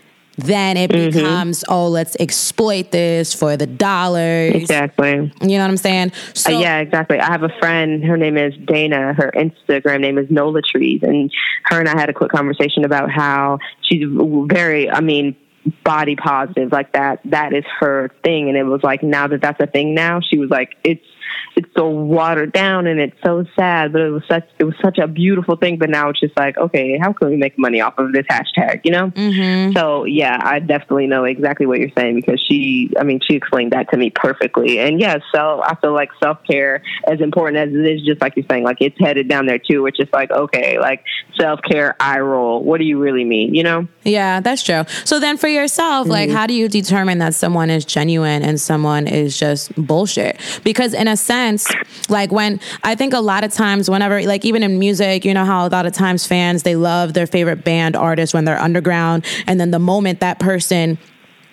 then it mm-hmm. becomes, oh, let's exploit this for the dollars. Exactly. You know what I'm saying? So, uh, yeah, exactly. I have a friend, her name is Dana. Her Instagram name is Nola Trees. And her and I had a quick conversation about how she's very, I mean, body positive, like that. That is her thing. And it was like, now that that's a thing now, she was like, it's, it's so watered down and it's so sad, but it was such it was such a beautiful thing. But now it's just like, okay, how can we make money off of this hashtag, you know? Mm-hmm. So yeah, I definitely know exactly what you're saying because she, I mean, she explained that to me perfectly. And yeah, so I feel like self-care, as important as it is, just like you're saying, like it's headed down there too. It's just like, okay, like self-care, eye roll. What do you really mean, you know? Yeah, that's true. So then for yourself, mm-hmm. like, how do you determine that someone is genuine and someone is just bullshit? Because in a sense, like when I think a lot of times whenever, like even in music, you know how a lot of times fans, they love their favorite band artist when they're underground. And then the moment that person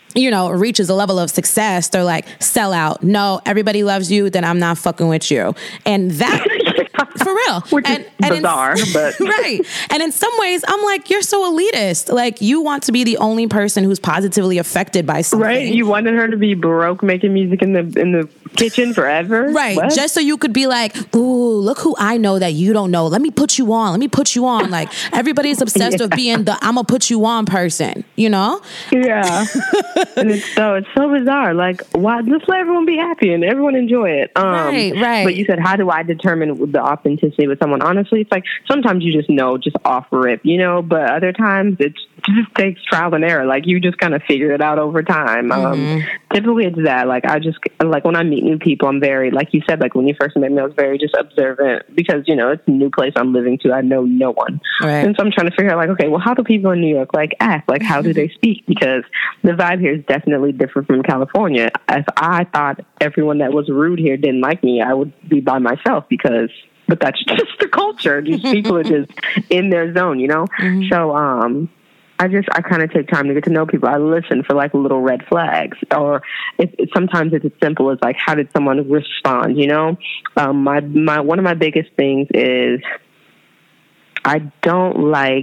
you know, reaches a level of success, they're like, sell out. No, everybody loves you, then I'm not fucking with you. And that, for real. Which and, is and bizarre, in, but. Right. And in some ways, I'm like, you're so elitist. Like, you want to be the only person who's positively affected by something. Right. You wanted her to be Baroque making music in the in the kitchen forever. Right. What? Just so you could be like, ooh, look who I know that you don't know. Let me put you on. Let me put you on. Like, everybody's obsessed Yeah. with being the I'm going to put you on person, you know? Yeah. And it's so it's so bizarre. Like, why just let everyone be happy and everyone enjoy it. Um, Right, right. But you said, how do I determine the authenticity with someone? Honestly, it's like sometimes you just know, just off rip, you know. But other times it just takes trial and error. Like, you just kind of figure it out over time. Um, Mm-hmm. Typically, it's that. Like, I just like when I meet new people, I'm very, like you said, like when you first met me, I was very just observant because you know it's a new place I'm living to. I know no one, Right. and so I'm trying to figure out like, okay, well, how do people in New York like act? Like, how do they speak? Because the vibe here is definitely different from California. If I thought everyone that was rude here didn't like me, I would be by myself because, but that's just the culture. These people are just in their zone, you know? Mm-hmm. So, um, I just, I kind of take time to get to know people. I listen for like little red flags, or it, it, sometimes it's as simple as like, how did someone respond? You know, um, my, my, one of my biggest things is I don't like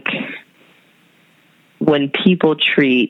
when people treat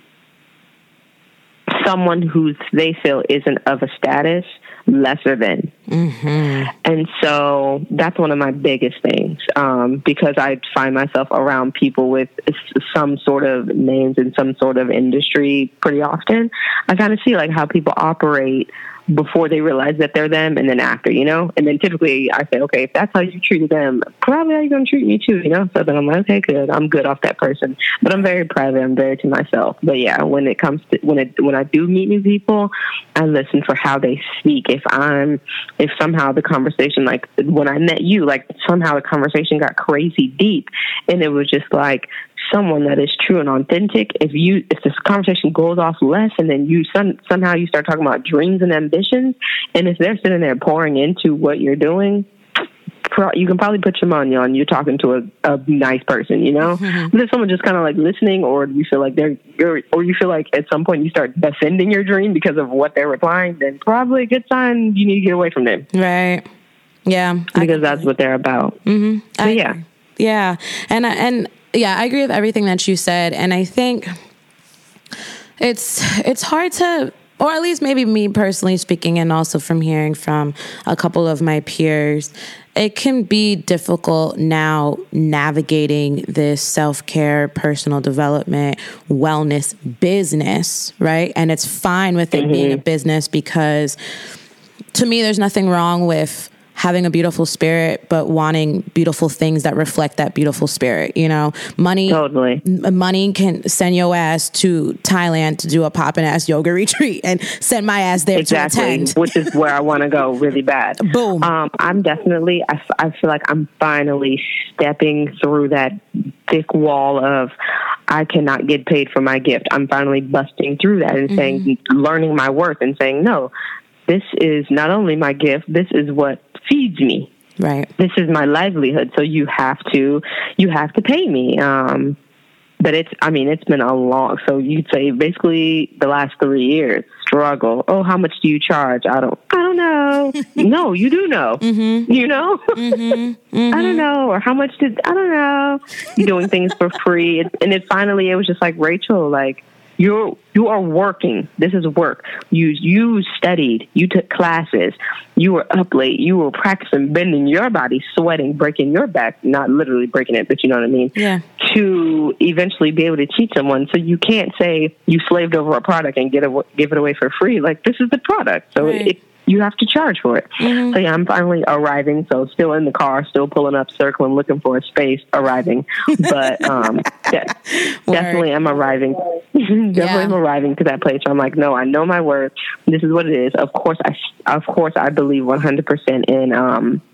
someone who they feel isn't of a status lesser than. Mm-hmm. And so that's one of my biggest things, um, because I find myself around people with some sort of names in some sort of industry pretty often. I kind of see like how people operate before they realize that they're them and then after, you know? And then typically I say, okay, if that's how you treated them, probably how you're going to treat me too, you know? So then I'm like, okay, good. I'm good off that person. But I'm very private. I'm very to myself. But yeah, when it comes to, when it, when I do meet new people, I listen for how they speak. If I'm, if somehow the conversation, like when I met you, like somehow the conversation got crazy deep and it was just like, someone that is true and authentic, if you if this conversation goes off less and then you some, somehow you start talking about dreams and ambitions, and if they're sitting there pouring into what you're doing, you can probably put your money on you're talking to a, a nice person, you know? Mm-hmm. But if someone just kind of like listening, or you feel like they're you're, or you feel like at some point you start defending your dream because of what they're replying, then probably a good sign you need to get away from them. Right. Yeah. Because that's what they're about. Mm-hmm. So, I, yeah. Yeah. And, and, yeah, I agree with everything that you said. And I think it's it's hard to, or at least maybe me personally speaking, and also from hearing from a couple of my peers, it can be difficult now navigating this self-care, personal development, wellness business, right? And it's fine with it mm-hmm. being a business, because to me, there's nothing wrong with having a beautiful spirit, but wanting beautiful things that reflect that beautiful spirit. You know, money, totally. m- money can send your ass to Thailand to do a poppin' ass yoga retreat and send my ass there exactly, to attend. Which is where I want to go really bad. Boom. Um, I'm definitely, I, f- I feel like I'm finally stepping through that thick wall of, I cannot get paid for my gift. I'm finally busting through that and mm-hmm. saying, learning my worth and saying, no, this is not only my gift, this is what feeds me. Right. This is my livelihood. So you have to, you have to pay me. Um, but it's, I mean, it's been a long, so you'd say basically the last three years struggle. Oh, how much do you charge? I don't, I don't know. No, you do know, mm-hmm. you know, mm-hmm. Mm-hmm. I don't know. Or how much did, I don't know. You're doing things for free. It, and it finally, it was just like, Rachel, like, You're you are working. This is work. You you studied. You took classes. You were up late. You were practicing, bending your body, sweating, breaking your back. Not literally breaking it, but you know what I mean. Yeah. To eventually be able to teach someone. So you can't say you slaved over a product and get a, give it away for free. Like, this is the product. So right. it, you have to charge for it. Mm-hmm. So yeah, I'm finally arriving. So still in the car, still pulling up, circling, looking for a space, arriving. But um, de- definitely I'm arriving. definitely yeah. I'm arriving to that place where I'm like, no, I know my worth. This is what it is. Of course, I of course I believe one hundred percent in um,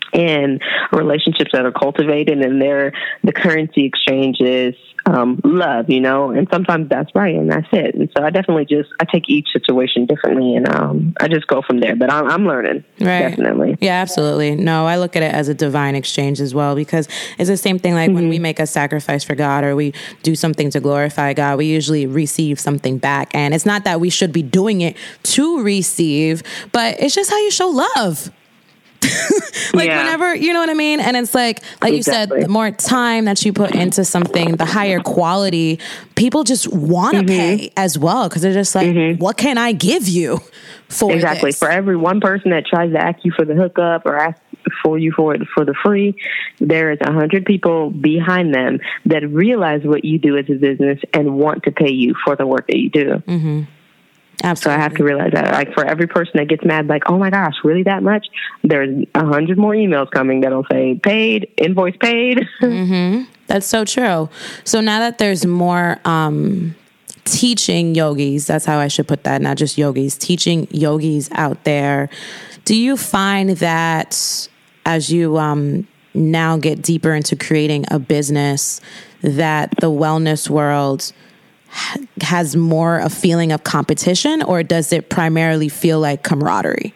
and relationships that are cultivated, and they're, the currency exchange is um, love, you know, and sometimes that's right, and that's it. And so I definitely just, I take each situation differently, and um, I just go from there. But I'm, I'm learning, right. Definitely. Yeah, absolutely. No, I look at it as a divine exchange as well, because it's the same thing like mm-hmm. when we make a sacrifice for God or we do something to glorify God, we usually receive something back. And it's not that we should be doing it to receive, but it's just how you show love. like yeah. whenever, you know what I mean? And it's like, like exactly. you said, the more time that you put into something, the higher quality, people just want to mm-hmm. pay as well. Cause they're just like, mm-hmm. what can I give you for Exactly. this? For every one person that tries to ask you for the hookup or ask for you for it for the free, there is a hundred people behind them that realize what you do as a business and want to pay you for the work that you do. Mm-hmm. Absolutely. So I have to realize that, like, for every person that gets mad, like, oh my gosh, really that much? There's a hundred more emails coming that'll say paid, invoice paid. Mm-hmm. That's so true. So now that there's more um, teaching yogis, that's how I should put that, not just yogis, teaching yogis out there, do you find that as you um, now get deeper into creating a business, that the wellness world has more a feeling of competition, or does it primarily feel like camaraderie?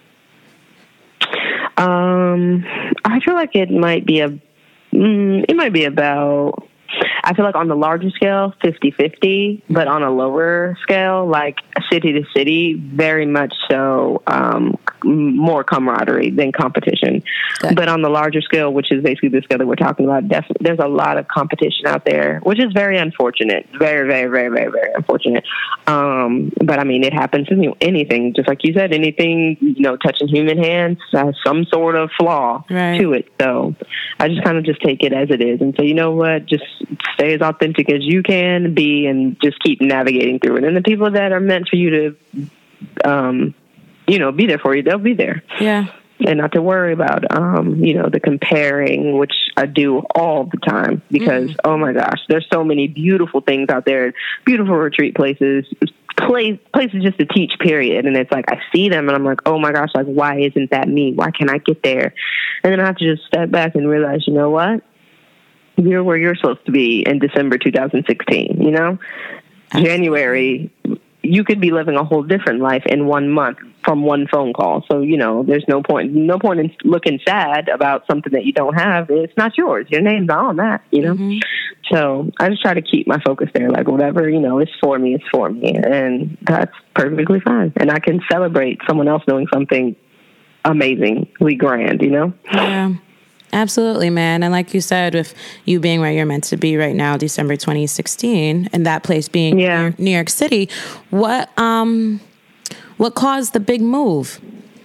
Um, I feel like it might be a, mm, it might be about, I feel like on the larger scale, fifty-fifty, but on a lower scale, like city to city, very much so um, more camaraderie than competition. Good. But on the larger scale, which is basically the scale that we're talking about, def- there's a lot of competition out there, which is very unfortunate. Very, very, very, very, very unfortunate. Um, but I mean, it happens to anything, just like you said, anything, you know, touching human hands has some sort of flaw right. to it. So I just kind of just take it as it is and say, you know what, just stay as authentic as you can be and just keep navigating through it. And the people that are meant for you to, um, you know, be there for you, they'll be there. Yeah. And not to worry about, um, you know, the comparing, which I do all the time because, mm-hmm. oh my gosh, there's so many beautiful things out there, beautiful retreat places, place, places just to teach, period. And it's like, I see them and I'm like, oh my gosh, like, why isn't that me? Why can't I get there? And then I have to just step back and realize, you know what? You're where you're supposed to be in December two thousand sixteen, you know? January, you could be living a whole different life in one month from one phone call. So, you know, there's no point, no point in looking sad about something that you don't have. It's not yours. Your name's not on that, you know? Mm-hmm. So I just try to keep my focus there. Like, whatever, you know, it's for me, it's for me. And that's perfectly fine. And I can celebrate someone else doing something amazingly grand, you know? Yeah. Absolutely, man. And like you said, with you being where you're meant to be right now, December twenty sixteen, and that place being yeah. New York City, what um, what caused the big move?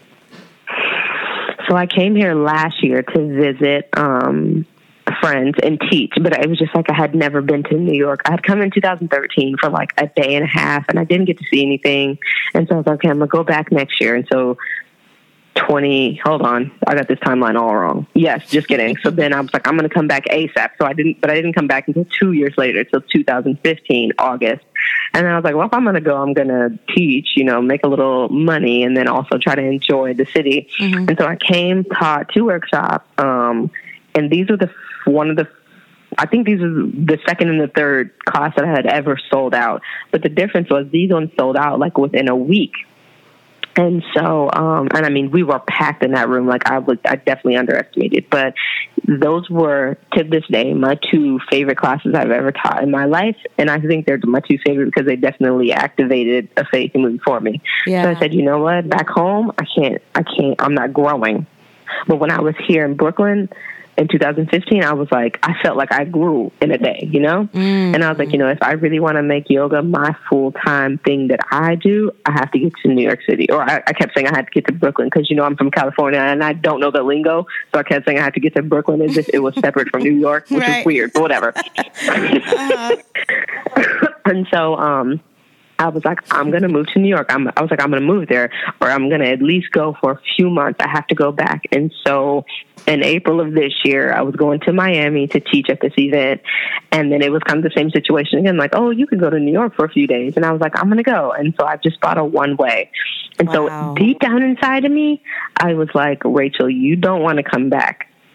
So I came here last year to visit um, friends and teach, but it was just like I had never been to New York. I had come in two thousand thirteen for like a day and a half, and I didn't get to see anything. And so I was like, okay, I'm going to go back next year. And so twenty hold on, I got this timeline all wrong. Yes, just kidding. So then I was like, I'm going to come back ASAP. So I didn't, but I didn't come back until two years later, till two thousand fifteen, August. And then I was like, well, if I'm going to go, I'm going to teach, you know, make a little money, and then also try to enjoy the city. Mm-hmm. And so I came, taught two workshops, um, and these were the, one of the, I think these were the second and the third class that I had ever sold out. But the difference was these ones sold out like within a week. And so, um, and I mean, we were packed in that room. Like I was, I definitely underestimated, but those were to this day my two favorite classes I've ever taught in my life. And I think they're my two favorite because they definitely activated a faith movie for me. Yeah. So I said, you know what, back home, I can't, I can't, I'm not growing. But when I was here in Brooklyn in two thousand fifteen, I was like, I felt like I grew in a day, you know? Mm-hmm. And I was like, you know, if I really want to make yoga my full-time thing that I do, I have to get to New York City. Or I, I kept saying I had to get to Brooklyn because, you know, I'm from California and I don't know the lingo. So I kept saying I had to get to Brooklyn as if it was separate from New York, which right. is weird, but whatever. uh-huh. And so, um, I was like, I'm going to move to New York. I'm, I was like, I'm going to move there, or I'm going to at least go for a few months. I have to go back. And so in April of this year, I was going to Miami to teach at this event. And then it was kind of the same situation again, like, oh, you can go to New York for a few days. And I was like, I'm going to go. And so I just bought a one way. And wow. so deep down inside of me, I was like, Rachel, you don't want to come back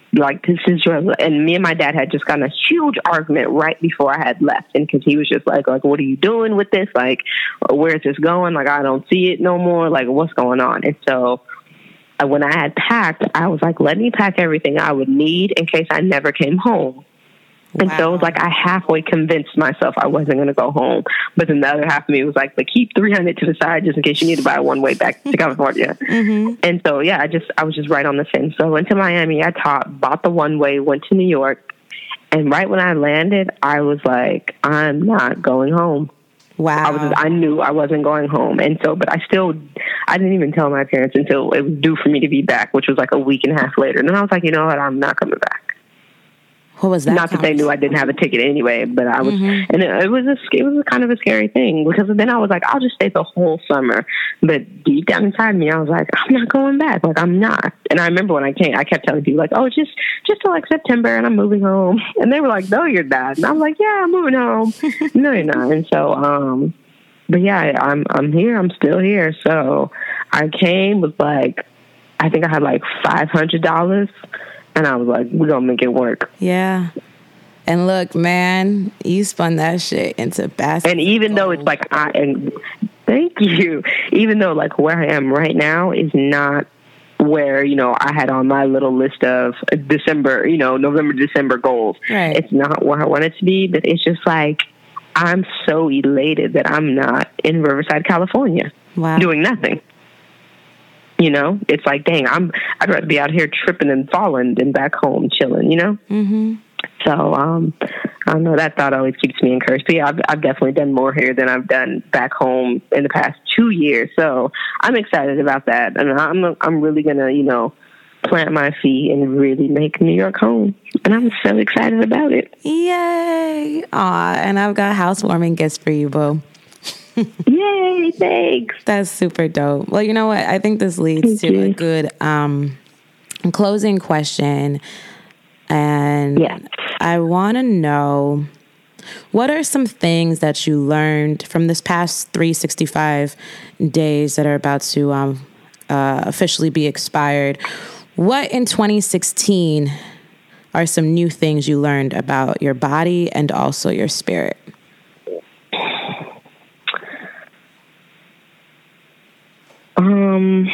like, this is your, and me and my dad had just gotten a huge argument right before I had left. And because he was just like, like, what are you doing with this? Like, where's this going? Like, I don't see it no more. Like, what's going on? And so uh, when I had packed, I was like, let me pack everything I would need in case I never came home. And wow. so it was like I halfway convinced myself I wasn't going to go home. But then the other half of me was like, but keep three hundred to the side just in case you need to buy one way back to California. Mm-hmm. And so, yeah, I just I was just right on the fence. So I went to Miami. I taught, bought the one way, went to New York. And right when I landed, I was like, I'm not going home. Wow. I was. I knew I wasn't going home. And so, but I still, I didn't even tell my parents until it was due for me to be back, which was like a week and a half later. And then I was like, you know what, I'm not coming back. What was that? Not that they knew I didn't have a ticket anyway, but I was, mm-hmm. and it, it was a, it was a kind of a scary thing because then I was like, I'll just stay the whole summer. But deep down inside me, I was like, I'm not going back. Like, I'm not. And I remember when I came, I kept telling people like, oh, just, just till like September and I'm moving home. And they were like, no, you're not. And I'm like, yeah, I'm moving home. No, you're not. And so, um, but yeah, I'm, I'm here. I'm still here. So I came with like, I think I had like five hundred dollars. And I was like, we're going to make it work. Yeah. And look, man, you spun that shit into basketball. And even though it's like, I, and thank you, even though like where I am right now is not where, you know, I had on my little list of December, you know, November, December goals. Right. It's not where I want it to be, but it's just like, I'm so elated that I'm not in Riverside, California, wow. doing nothing. You know, it's like, dang, I'm, I'd rather be out here tripping and falling than back home chilling, you know? Mm-hmm. So, um, I don't know, that thought always keeps me encouraged. But yeah, I've, I've definitely done more here than I've done back home in the past two years. So I'm excited about that. And I'm, I'm really going to, you know, plant my feet and really make New York home. And I'm so excited about it. Yay. Aw, and I've got housewarming gifts for you, boo. Yay, thanks. That's super dope. Well, you know what? I think this leads Thank to you. a good um, closing question. And yeah. I want to know, what are some things that you learned from this past three hundred sixty-five days that are about to um, uh, officially be expired? What in twenty sixteen are some new things you learned about your body and also your spirit? Um,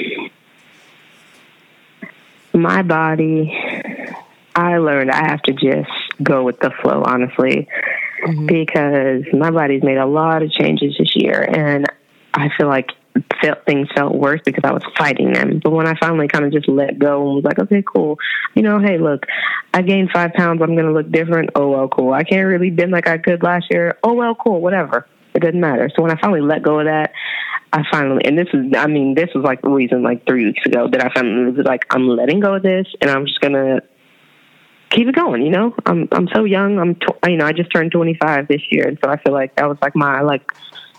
my body, I learned I have to just go with the flow, honestly, mm-hmm. because my body's made a lot of changes this year, and I feel like felt, things felt worse because I was fighting them. But when I finally kind of just let go and was like, okay, cool, you know, hey, look, I gained five pounds, I'm going to look different. Oh, well, cool. I can't really bend like I could last year. Oh, well, cool, whatever. It doesn't matter. So when I finally let go of that, I finally, and this is, I mean, this was like the reason like three weeks ago that I finally was like, I'm letting go of this and I'm just going to keep it going. You know, I'm, I'm so young. I'm, tw- you know, I just turned twenty-five this year. And so I feel like that was like my, like,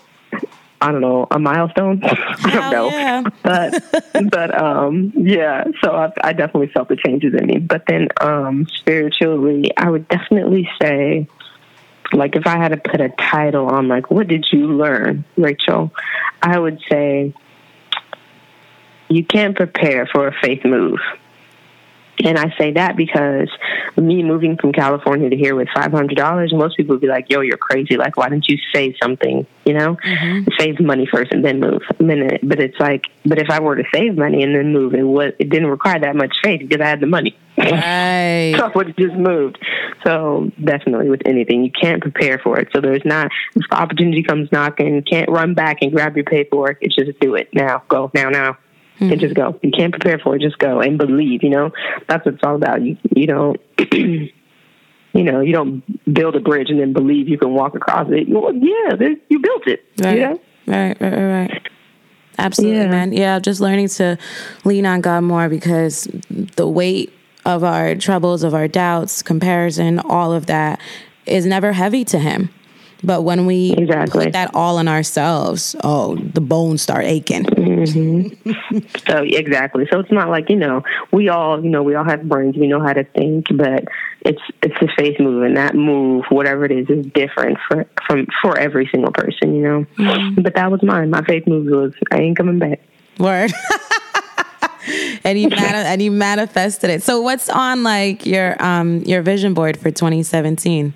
I don't know, a milestone. I don't know. Yeah. But, but, um, yeah, so I, I definitely felt the changes in me. But then, um, spiritually, I would definitely say, like, if I had to put a title on, like, what did you learn, Rachel? I would say you can't prepare for a faith move. And I say that because me moving from California to here with five hundred dollars, most people would be like, yo, you're crazy. Like, why didn't you save something, you know? Mm-hmm. Save money first and then move. And then it, but it's like, but if I were to save money and then move, it, was, it didn't require that much faith because I had the money. Right. So I would have just moved. So definitely with anything, you can't prepare for it. So there's not, if the opportunity comes knocking, you can't run back and grab your paperwork. It's just do it now. Go now, now. Mm-hmm. And just go. You can't prepare for it. Just go and believe. You know, that's what it's all about. You you don't you know you don't build a bridge and then believe you can walk across it. Well, yeah, you built it. Right. You know? Right. Right. Right. Right. Absolutely, yeah. man. Yeah, just learning to lean on God more because the weight of our troubles, of our doubts, comparison, all of that is never heavy to Him. But when we exactly. put that all in ourselves, oh, the bones start aching. Mm-hmm. So exactly. So it's not like, you know, we all, you know, we all have brains. We know how to think, but it's it's a faith move, and that move, whatever it is, is different for from for every single person, you know. Mm-hmm. But that was mine. My faith move was I ain't coming back. Word. and you mani- and you manifested it. So what's on like your um your vision board for twenty seventeen?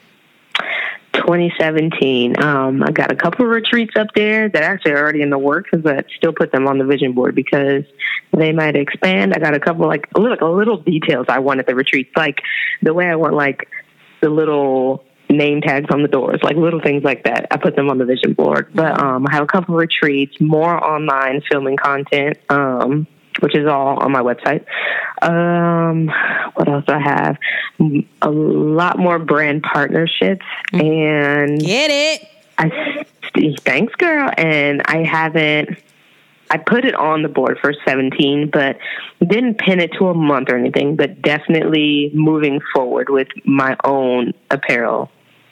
twenty seventeen. Um, I got a couple of retreats up there that actually are already in the works, but still put them on the vision board because they might expand. I got a couple like a little, a little details I want at the retreats, like the way I want like the little name tags on the doors, like little things like that. I put them on the vision board. But um, I have a couple of retreats, more online filming content, um, which is all on my website. Um, what else do I have? A lot more brand partnerships and get it. I thanks, girl. And I haven't. I put it on the board for seventeen, but didn't pin it to a month or anything. But definitely moving forward with my own apparel.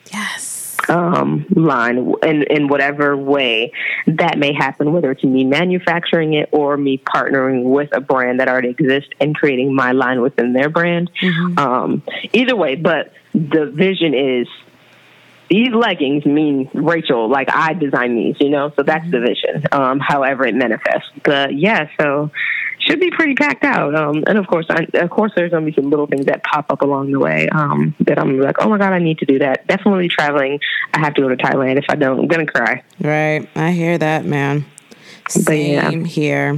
Yes. Um, line in, in whatever way that may happen, whether it's me manufacturing it or me partnering with a brand that already exists and creating my line within their brand. Mm-hmm. Um, either way, but the vision is these leggings mean Rachel, like I designed these, you know, so that's mm-hmm. the vision, um, however it manifests. But yeah, so should be pretty packed out. Um, and of course, I, of course, there's going to be some little things that pop up along the way um, that I'm like, oh my God, I need to do that. Definitely traveling. I have to go to Thailand. If I don't, I'm going to cry. Right. I hear that, man. Same but yeah. here.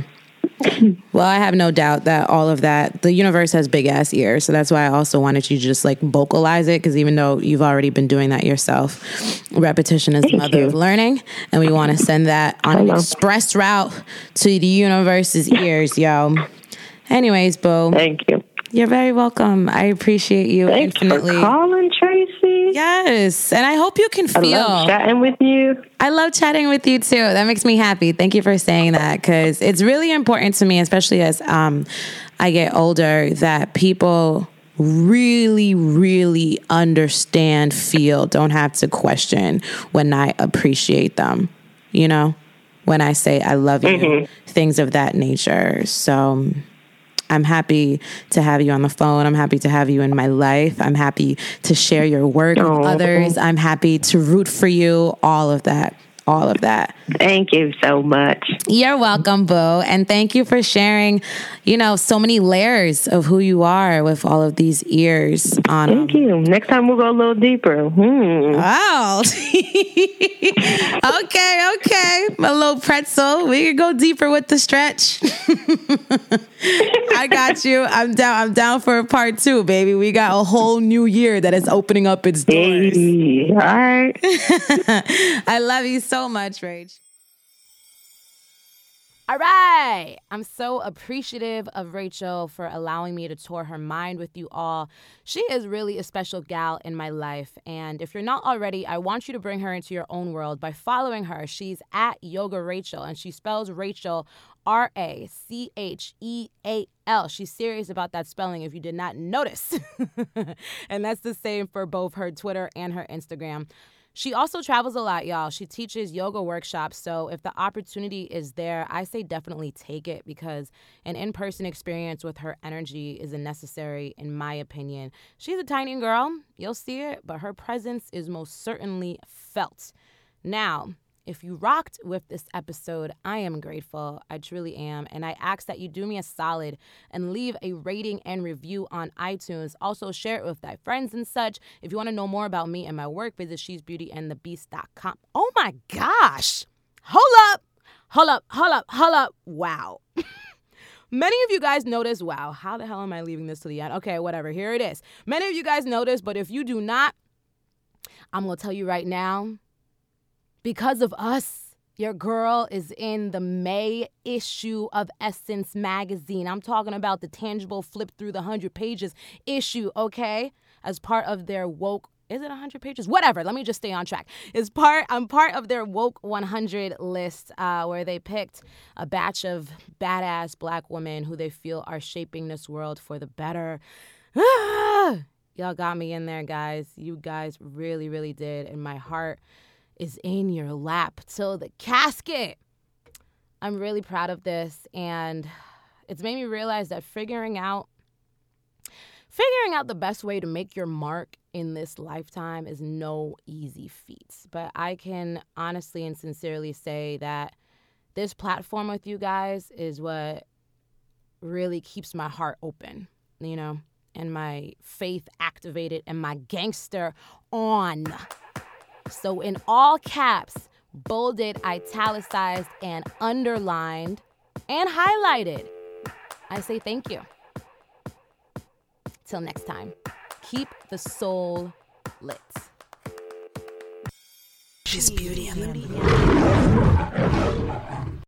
Well, I have no doubt that all of that, the universe has big ass ears. So that's why I also wanted you to just like vocalize it. Because even though you've already been doing that yourself, repetition is Thank the mother you. of learning. And we want to send that on an express route to the universe's ears, yo. Anyways, boo. Thank you. You're very welcome. I appreciate you Thanks infinitely. for calling, Tracy. Yes. And I hope you can feel. I love chatting with you. I love chatting with you too. That makes me happy. Thank you for saying that because it's really important to me, especially as um, I get older, that people really, really understand, feel, don't have to question when I appreciate them, you know, when I say I love you, mm-hmm. things of that nature. So I'm happy to have you on the phone. I'm happy to have you in my life. I'm happy to share your work oh. with others. I'm happy to root for you. All of that. All of that. Thank you so much. You're welcome, boo. And thank you for sharing, you know, so many layers of who you are with all of these ears on. Thank um, you. Next time we'll go a little deeper. Hmm. Wow. okay, okay. My little pretzel. We can go deeper with the stretch. I got you. I'm down. I'm down for a part two, baby. We got a whole new year that is opening up its doors. Hey, all right. I love you so So much, Rach. All right. I'm so appreciative of Rachel for allowing me to tour her mind with you all. She is really a special gal in my life. And if you're not already, I want you to bring her into your own world by following her. She's at Yoga Rachel, and she spells Rachel R A C H E A L. She's serious about that spelling if you did not notice. And that's the same for both her Twitter and her Instagram. She also travels a lot, y'all. She teaches yoga workshops. So if the opportunity is there, I say definitely take it because an in-person experience with her energy is a necessary, in my opinion. She's a tiny girl. You'll see it, but her presence is most certainly felt. Now, if you rocked with this episode, I am grateful. I truly am. And I ask that you do me a solid and leave a rating and review on iTunes. Also, share it with thy friends and such. If you want to know more about me and my work, visit she's beauty and the beast dot com. Oh my gosh. Hold up. Hold up. Hold up. Hold up. Wow. Many of you guys notice, wow, how the hell am I leaving this to the end? Okay, whatever. Here it is. Many of you guys notice, but if you do not, I'm going to tell you right now, because of us, your girl is in the May issue of Essence magazine. I'm talking about the tangible flip through the one hundred pages issue, okay? As part of their woke, is it one hundred pages? Whatever, let me just stay on track. It's part, I'm part of their woke one hundred list uh, where they picked a batch of badass black women who they feel are shaping this world for the better. Ah! Y'all got me in there, guys. You guys really, really did. And my heart is in your lap till the casket. I'm really proud of this, and it's made me realize that figuring out figuring out the best way to make your mark in this lifetime is no easy feat. But I can honestly and sincerely say that this platform with you guys is what really keeps my heart open, you know, and my faith activated and my gangster on. So in all caps, bolded, italicized, and underlined, and highlighted, I say thank you. Till next time, keep the soul lit. She's beauty in the